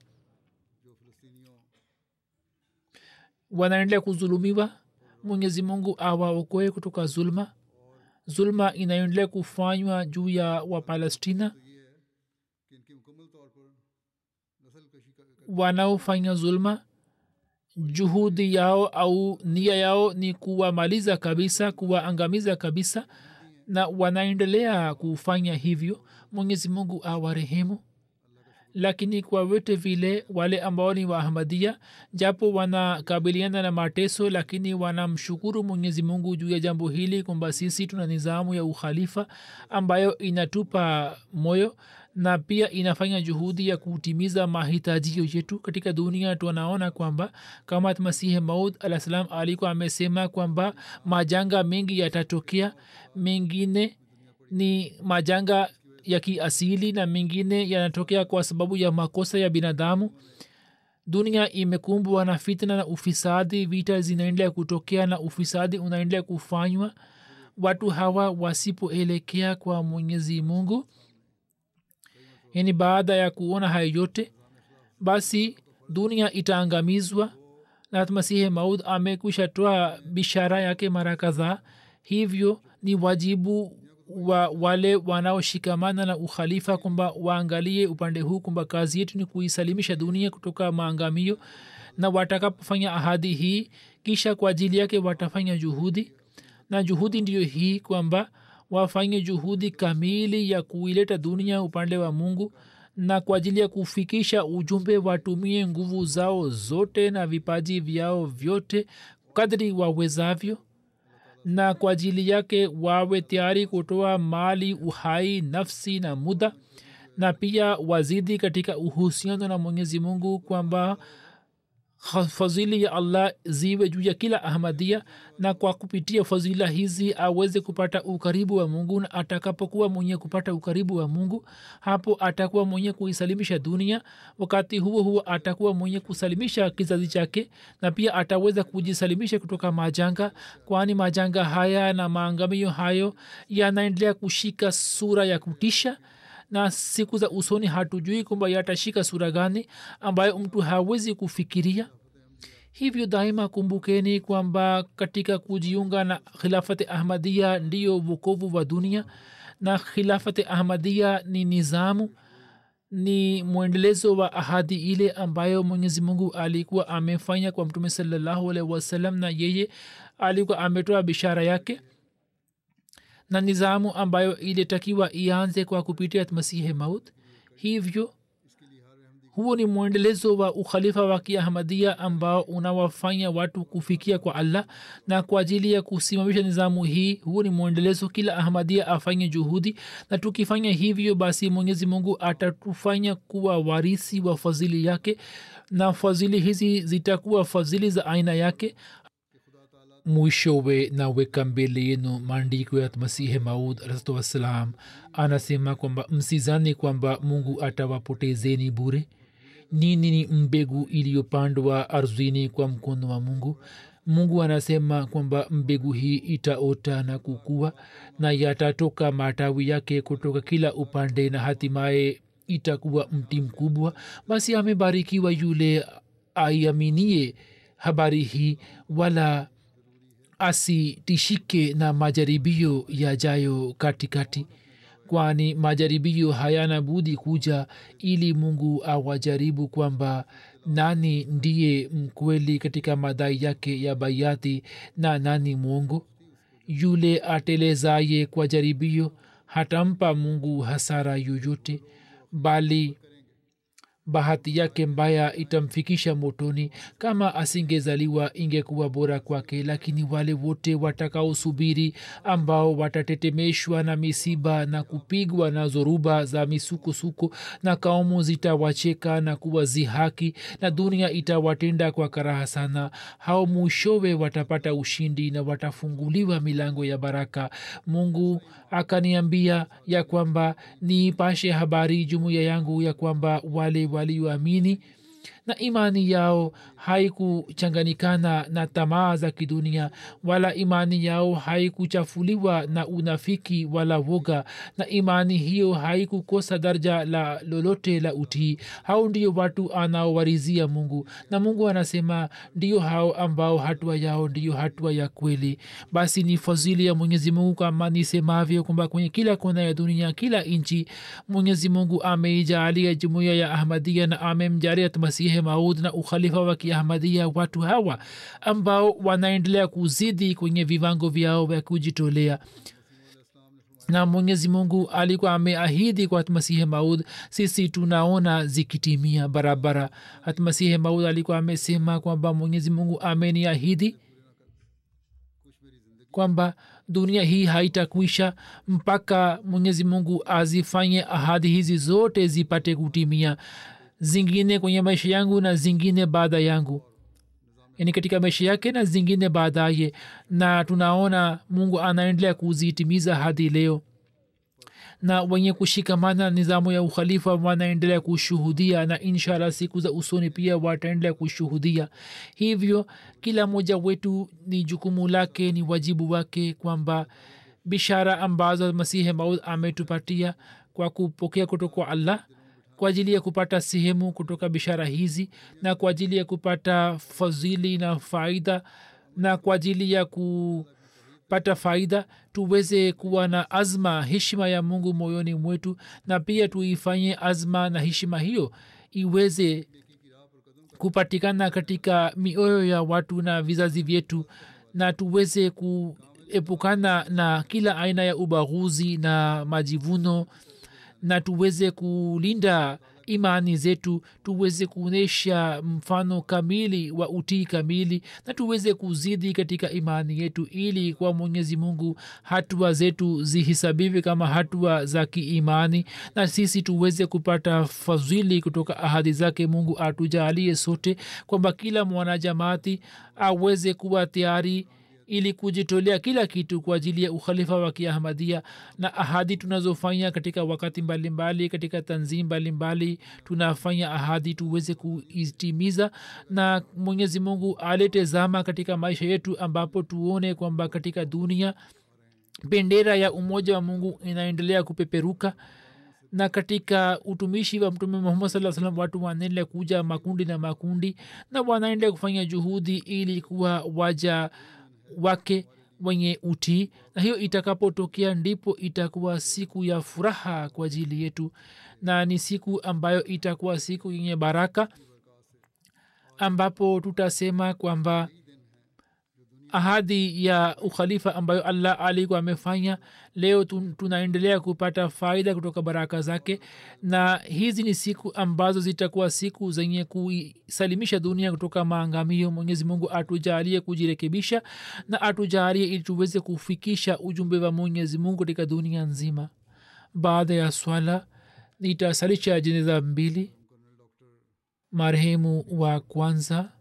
wanaendelea kuzulumiwa. Mwenyezi Mungu awaokoe kutoka zulma. Zulma inaendelea kufanywa juu ya Wapalestina. Wanaofanya zulma juhudi yao au nia yao ni kuwamaliza kabisa, kuwaangamiza kabisa, na wanaendelea kufanya hivyo. Mwenyezi Mungu awarehemu. Lakini kwa wote vile wale ambao ni Waahmadia japo wanakabiliana na mateso, lakini wanamshukuru Mwenyezi Mungu juu ya jambo hili kwamba sisi tuna nizamu ya ukhalifa ambayo inatupa moyo na pia inafanya juhudi ya kutimiza mahitaji yetu katika dunia. Tunaona kwamba kama Masihi Maud alayhis salam alikuwa amesema kwamba majanga mengi yatatokea, mengine ni majanga ya kiasili na mengine yanatokea kwa sababu ya makosa ya binadamu. Dunia imekumbwa na fitna na ufisadi, vita zinaendelea kutokea na ufisadi unaendelea kufanywa. Watu hawa wasipoelekea kwa Mwenyezi Mungu, yani baada ya kuona hayo yote, basi dunia itaangamizwa. Na Masihi Maud amekwisha toa bishara yake mara kadhaa. Hivyo ni wajibu wa wale wanaoshikamana na ukhalifa kwamba waangalie upande huu kwamba kazi yetu ni kuisalimisha dunia kutoka maangamio, na watakapofanya ahadi hii kisha kwa ajili yake watafanya juhudi, na juhudi ndiyo hii kwamba wafanye juhudi kamili ya kuileta dunia upande wa Mungu, na kwa ajili ya kufikisha ujumbe watumie nguvu zao zote na vipaji vyao vyote kadri wawezavyo, na kwa ajili yake wawe tayari kutoa mali, uhai, nafsi na muda, na pia wazidi katika uhusiano na Mwenyezi Mungu kwamba fadhili ya Allah ziwe juu ya kila Ahmadia, na kwa kupitia fadhila hizi aweze kupata ukaribu wa Mungu. Na atakapokuwa mwenye kupata ukaribu wa Mungu, hapo atakuwa mwenye kuisalimisha dunia. Wakati huo huo atakuwa mwenye kusalimisha kizazi chake, na pia ataweza kujisalimisha kutoka majanga, kwani majanga haya na maangamio hayo yanaendelea kushika sura ya kutisha, na siku za usoni hatujui kwamba yatashika sura gani ambayo mtu hawezi kufikiria. Hivyo daima kumbukeni kwamba katika kujiunga na khilafati Ahmadia ndiyo wokovu wa dunia, na khilafati Ahmadia ni nizamu, ni mwendelezo wa ahadi ile ambayo Mwenyezi Mungu alikuwa amefanya kwa Mtume sallallahu alaihi wasallam, na yeye alikuwa ametoa bishara yake, na nizamu ambayo ilitakiwa ianze kwa kupitia Masihi Maud. Hivyo huo ni mwendelezo wa ukhalifa wa Kiahmadia ambao unawafanya watu kufikia kwa Allah, na kwa ajili ya kusimamisha nizamu hii, huo ni mwendelezo. Kila Ahmadia afanye juhudi, na tukifanya hivyo basi Mwenyezi Mungu atatufanya kuwa warisi wa fadhili yake, na fadhili hizi zitakuwa fadhili za aina yake. Mwishowe naweka mbele yenu maandiko ya Masihi Maud alayhi wassalam. Anasema kwamba msizani kwamba Mungu atawapotezeni bure. Nini ni mbegu iliyopandwa ardhini kwa mkono wa Mungu. Mungu anasema kwamba mbegu hii itaota na kukua, na yatatoka matawi yake kutoka kila upande, na hatimaye itakuwa mti mkubwa. Basi amebarikiwa yule aiaminie habari hii, wala asitishike na majaribio yajayo katikati, kwani majaribio hayana budi kuja ili mungu awajaribu kwamba nani ndiye mkweli katika madai yake ya baiati na nani mwongo. yule atelezaye kwa jaribio hatampa mungu hasara yoyote, bali bahati yake mbaya itamfikisha motoni. Kama asingezaliwa ingekuwa bora kwake, lakini wale wote watakaosubiri, ambao watatetemeshwa na misiba na kupigwa na zoruba za misukosuko, na kaumu zitawacheka na kuwazihaki na dunia itawatenda kwa karaha sana, hao mwishowe watapata ushindi na watafunguliwa milango ya baraka. Mungu akaniambia ya kwamba niipashe habari jumuiya yangu ya kwamba wale walioamini na imani yao haikuchanganikana na tamaa za kidunia, wala imani yao haikuchafuliwa na unafiki wala woga, na imani hiyo haikukosa daraja la lolote la utii. Hao ndio watu anaowarizia mungu, na mungu anasema ndio hao ambao hatua yao ndio hatua ya kweli. Basi ni fadhili ya mwenyezi mungu kama nisemavyo kwamba kwenye kila kona ya dunia, kila nchi, mwenyezi mungu ameijalia jumuiya ya ahmadia na amemjalia masihi maud na ukhalifa wa kiahmadia watu hawa ambao wanaendelea kuzidi kwenye viwango vyao vya kujitolea. Na mwenyezi mungu alikuwa ameahidi kwa masihi maud, sisi tunaona zikitimia barabara. hata masihi maud alikuwa amesema kwamba mwenyezi mungu ameniahidi kwamba dunia hii haitakwisha mpaka mwenyezi mungu azifanye ahadi hizi zote zipate kutimia, zingine kwenye maisha yangu na zingine baada yangu, yani katika maisha yake na zingine baadaye. Na tunaona mungu anaendelea kuzitimiza hadi leo, na wenye kushikamana nizamu ya ukhalifa wanaendelea kushuhudia, na inshallah siku za usoni pia wataendelea kushuhudia. Hivyo kila mmoja wetu ni jukumu lake, ni wajibu wake kwamba bishara ambazo masihi maud ametupatia kwa kupokea kutoka kwa allah, kwa ajili ya kupata sehemu kutoka bishara hizi, na kwa ajili ya kupata fadhili na faida, na kwa ajili ya kupata faida tuweze kuwa na azma, heshima ya mungu moyoni mwetu, na pia tuifanye azma na heshima hiyo iweze kupatikana katika mioyo ya watu na vizazi vyetu, na tuweze kuepukana na kila aina ya ubaguzi na majivuno, na tuweze kulinda imani zetu, tuweze kuonyesha mfano kamili wa utii kamili, na tuweze kuzidi katika imani yetu, ili kwa mwenyezi mungu hatua zetu zihisabiwe kama hatua za kiimani, na sisi tuweze kupata fadhili kutoka ahadi zake. Mungu atujalie sote kwamba kila mwanajamaati aweze kuwa tayari ili kujitolea kila kitu kwa ajili ya ukhalifa wa kiahmadia, na ahadi tunazofanya katika wakati mbalimbali mbali, katika tanzim mbalimbali tunafanya ahadi tuweze kuitimiza, na mwenyezi mungu alete zama katika maisha yetu ambapo tuone kwamba katika dunia bendera ya umoja wa mungu inaendelea kupeperuka, na katika utumishi wa mtume muhammad sallallahu alaihi wasallam watu wanaendelea kuja makundi na makundi, na wanaendelea kufanya juhudi ili kuwa waja wake wenye utii. Na hiyo itakapotokea ndipo itakuwa siku ya furaha kwa ajili yetu, na ni siku ambayo itakuwa siku yenye baraka, ambapo tutasema kwamba ahadi ya ukhalifa ambayo allah alikuwa amefanya leo tunaendelea kupata faida kutoka baraka zake. Na hizi ni siku ambazo zitakuwa siku zenye kuisalimisha dunia kutoka maangamio. mwenyezi mungu atujalie kujirekebisha na atujalie ili tuweze kufikisha ujumbe wa mwenyezi mungu katika dunia nzima. baada ya swala nitasalisha jeneza mbili. marehemu wa kwanza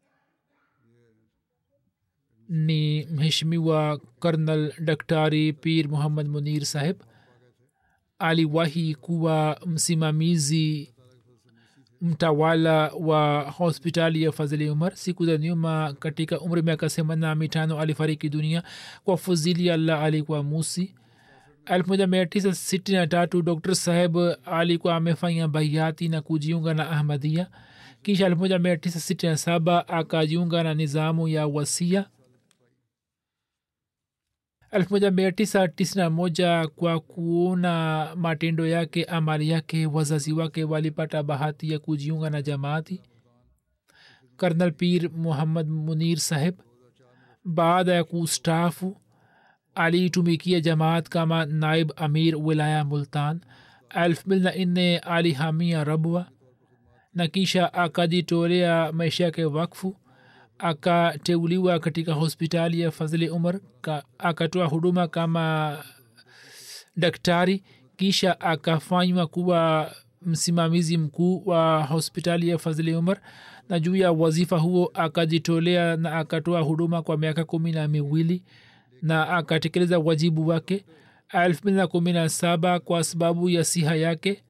ni mheshimiwa Colonel Daktari Pir Muhammad Munir Sahib. Aliwahi kuwa msimamizi mtawala wa hospitali ya Fazili Umar. Siku za nyuma katika umri miaka themanini na mitano alifariki dunia kwa fadhili ya Allah. Alikuwa musi. elfu moja mia tisa sitini na tatu Dr Sahib alikuwa amefanya bayati na kujiunga na Ahmadiyya. Kisha elfu moja mia tisa sitini na saba akajiunga na nizamu ya wasia. elfu moja mia tisa tisini na moja kwa kuona matendo yake amali yake wazazi wake walipata bahati ya kujiunga na jamaati. karnal pir muhammad munir saheb baada ya kustaafu aliitumikia jamaat kama naib amir wilaya multan. elfu mbili na nne alihamia rabwa na kisha akajitolea maisha yake wakfu. akateuliwa katika hospitali ya fazili umar, akatoa huduma kama daktari, kisha akafanywa kuwa msimamizi mkuu wa hospitali ya fazili umar, na juu ya wazifa huo akajitolea na akatoa huduma kwa miaka kumi na miwili na akatekeleza wajibu wake. elfu mbili na kumi na saba kwa sababu ya siha yake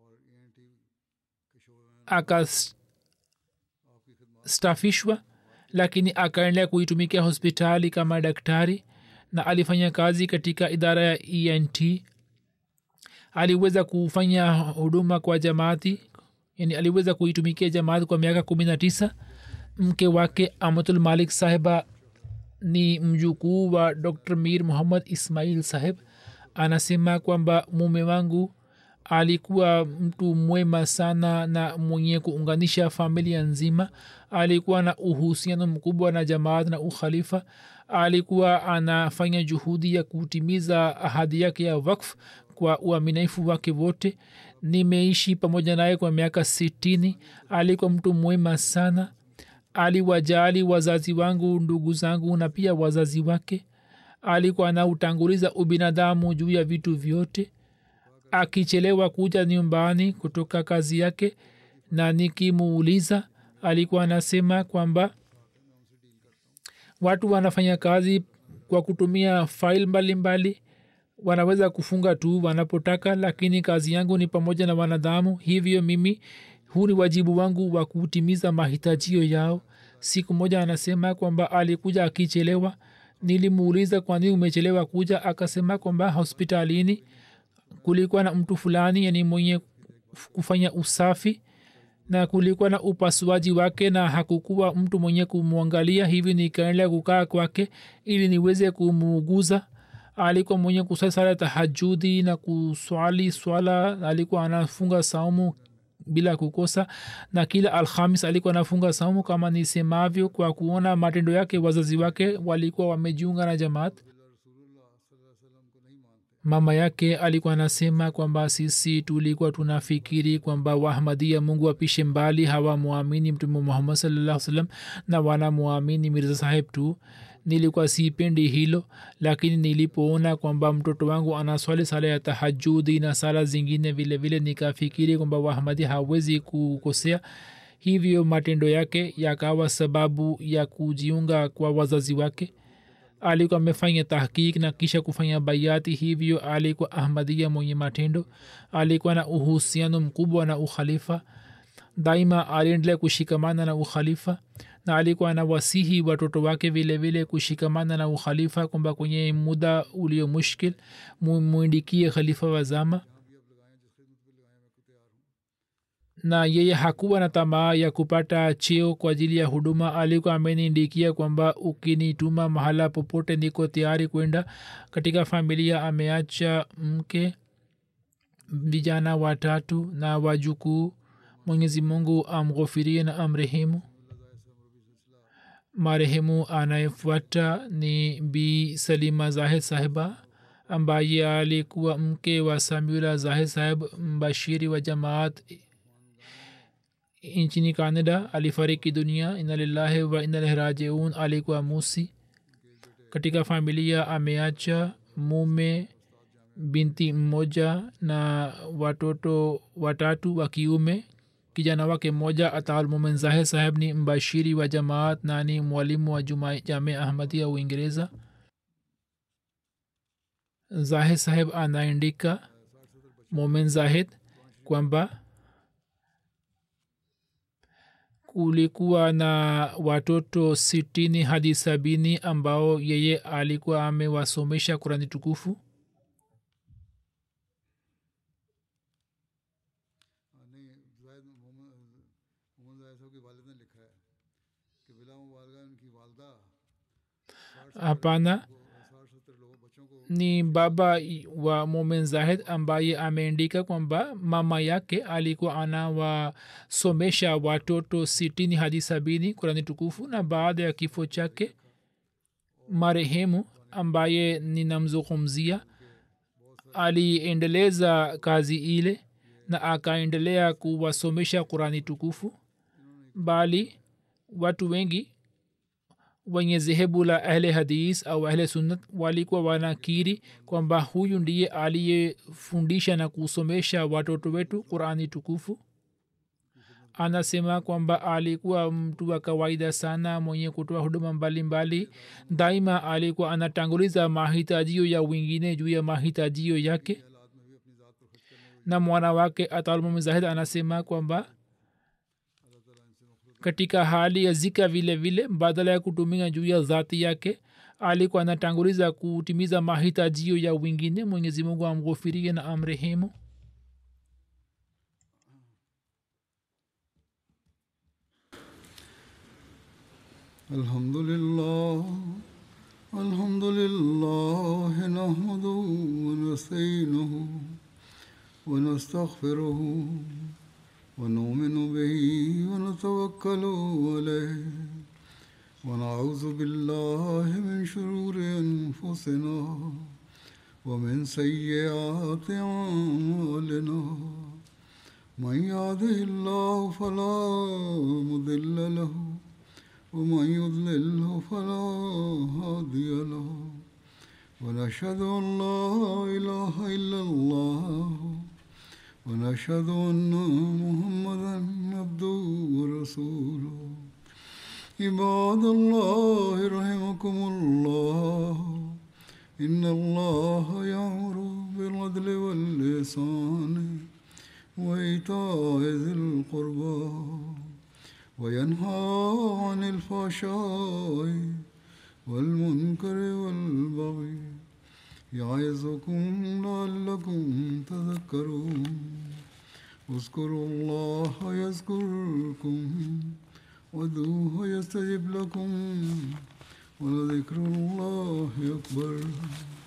akastafishwa, lakini akaendelea kuitumikia hospitali kama daktari na alifanya kazi katika idara ya E N T. aliweza kufanya huduma kwa jamaati, yani aliweza kuitumikia jamaati kwa miaka kumi na tisa. mke wake amatul malik sahiba ni mjukuu wa dr mir muhammad ismail saheb. anasema kwamba mume wangu alikuwa mtu mwema sana na mwenye kuunganisha familia nzima. alikuwa na uhusiano mkubwa na jamaat na ukhalifa. alikuwa anafanya juhudi ya kutimiza ahadi yake ya wakf kwa uaminifu wake wote. nimeishi pamoja naye kwa miaka sitini. alikuwa mtu mwema sana. aliwajali wazazi wangu, ndugu zangu na pia wazazi wake. alikuwa anautanguliza ubinadamu juu ya vitu vyote. akichelewa kuja nyumbani kutoka kazi yake na nikimuuliza, alikuwa anasema kwamba watu wanafanya kazi kwa kutumia fail mbalimbali, wanaweza kufunga tu wanapotaka, lakini kazi yangu ni pamoja na wanadamu, hivyo mimi huu ni wajibu wangu wa kutimiza mahitajio yao. siku moja anasema kwamba alikuja akichelewa. nilimuuliza kwa nini umechelewa kuja? akasema kwamba hospitalini kulikuwa na mtu fulani, yani mwenye kufanya usafi, na kulikuwa na upasuaji wake na hakukuwa mtu mwenye kumwangalia, hivi nikaendelea kukaa kwake ili niweze kumuuguza. alikuwa mwenye kusali sala tahajudi na kuswali swala. alikuwa anafunga saumu bila kukosa, na kila alhamis alikuwa anafunga saumu kama nisemavyo. kwa kuona matendo yake wazazi wake walikuwa wamejiunga na jamaat. mama yake alikuwa anasema kwamba sisi tulikuwa tunafikiri kwamba wahmadia mungu apishe mbali hawamwamini mtume muhammad sallallahu alaihi wasallam na wanamwamini mirza saheb tu. nilikuwa sipendi hilo, lakini nilipoona kwamba mtoto wangu anaswali sala ya tahajudi na sala zingine vile vile, nikafikiri kwamba wahmadi hawezi kukosea. hivyo matendo yake yakawa sababu ya kujiunga kwa wazazi wake. alikuwa amefanya tahkik na kisha kufanya bayati, hivyo alikuwa ahmadia mwenye matendo. alikuwa na uhusiano mkubwa na ukhalifa. daima aliendelea kushikamana na ukhalifa, na alikuwa na wasihi watoto wake vile vile kushikamana na ukhalifa, kwamba kwenye muda ulio mushkil muindikie khalifa wa zama. na yeye hakuwa na tamaa ya kupata cheo kwa ajili ya huduma. alikuwa ameniindikia kwamba ukinituma mahala popote niko tayari kwenda. katika familia ameacha mke, vijana watatu na wajukuu. mwenyezi mungu amghofirie na amrehemu. marehemu anayefuata ni bi salima zahid sahiba ambaye alikuwa mke wa samiula zahid sahib, mbashiri wa jamaat nchini canada. alifariki dunia. inna lillahi wa inna ilaihi rajiun. alikuwa musi. katika familia ameacha mume, binti mmoja na watoto watatu wa kiume. kijana wake mmoja ataal mumin zahid saheb ni mbashiri wa jamaat na ni mwalimu wa jamia ahmadia uingereza. zahid saheb anaandika mumin zahid kwamba kulikuwa na watoto sitini hadi sabini ambao yeye alikuwa amewasomesha kurani tukufu. hapana, ni baba wa momen zahid ambaye ameandika kwamba mama yake alikuwa anawasomesha watoto sitini hadi sabini kurani tukufu na baada ya kifo chake marehemu ambaye ninamzungumzia aliendeleza kazi ile na akaendelea kuwasomesha kurani tukufu bali watu wengi wenye zehebu la ahle hadis au ahle sunnat walikuwa wanakiri kwamba huyu ndiye aliyefundisha na kusomesha watoto wetu qurani tukufu anasema kwamba alikuwa mtu wa kawaida sana mwenye kutoa huduma mbalimbali daima alikuwa anatanguliza mahitajio ya wengine juu ya mahitajio yake na mwana wake atalmumzahid anasema kwamba katika hali ya zika vile vile badala ya kutumia juu ya dhati yake alikuwa anatanguliza kutimiza mahitajio ya wengine mwenyezi mungu amghofirie na amrehemu alhamdulillah alhamdulillah nahmaduhu wa nasta'inuhu wa nastaghfiruhu ونؤمن به ونتوكل عليه ونعوذ بالله من شرور أنفسنا ومن سيئات أعمالنا من يهده الله فلا مضل له ومن يضلل فلا هادي له ونشهد أن لا إله إلا الله ونشهد أن محمدا عبده ورسوله عباد الله رحمكم الله إن الله يأمر بالعدل والإحسان وإيتاء ذي القربى وينهى عن الفحشاء والمنكر والبغي يعظكم لعلكم تذكرون اذكروا الله يذكركم وادعوه يستجب لكم ولذكر الله أكبر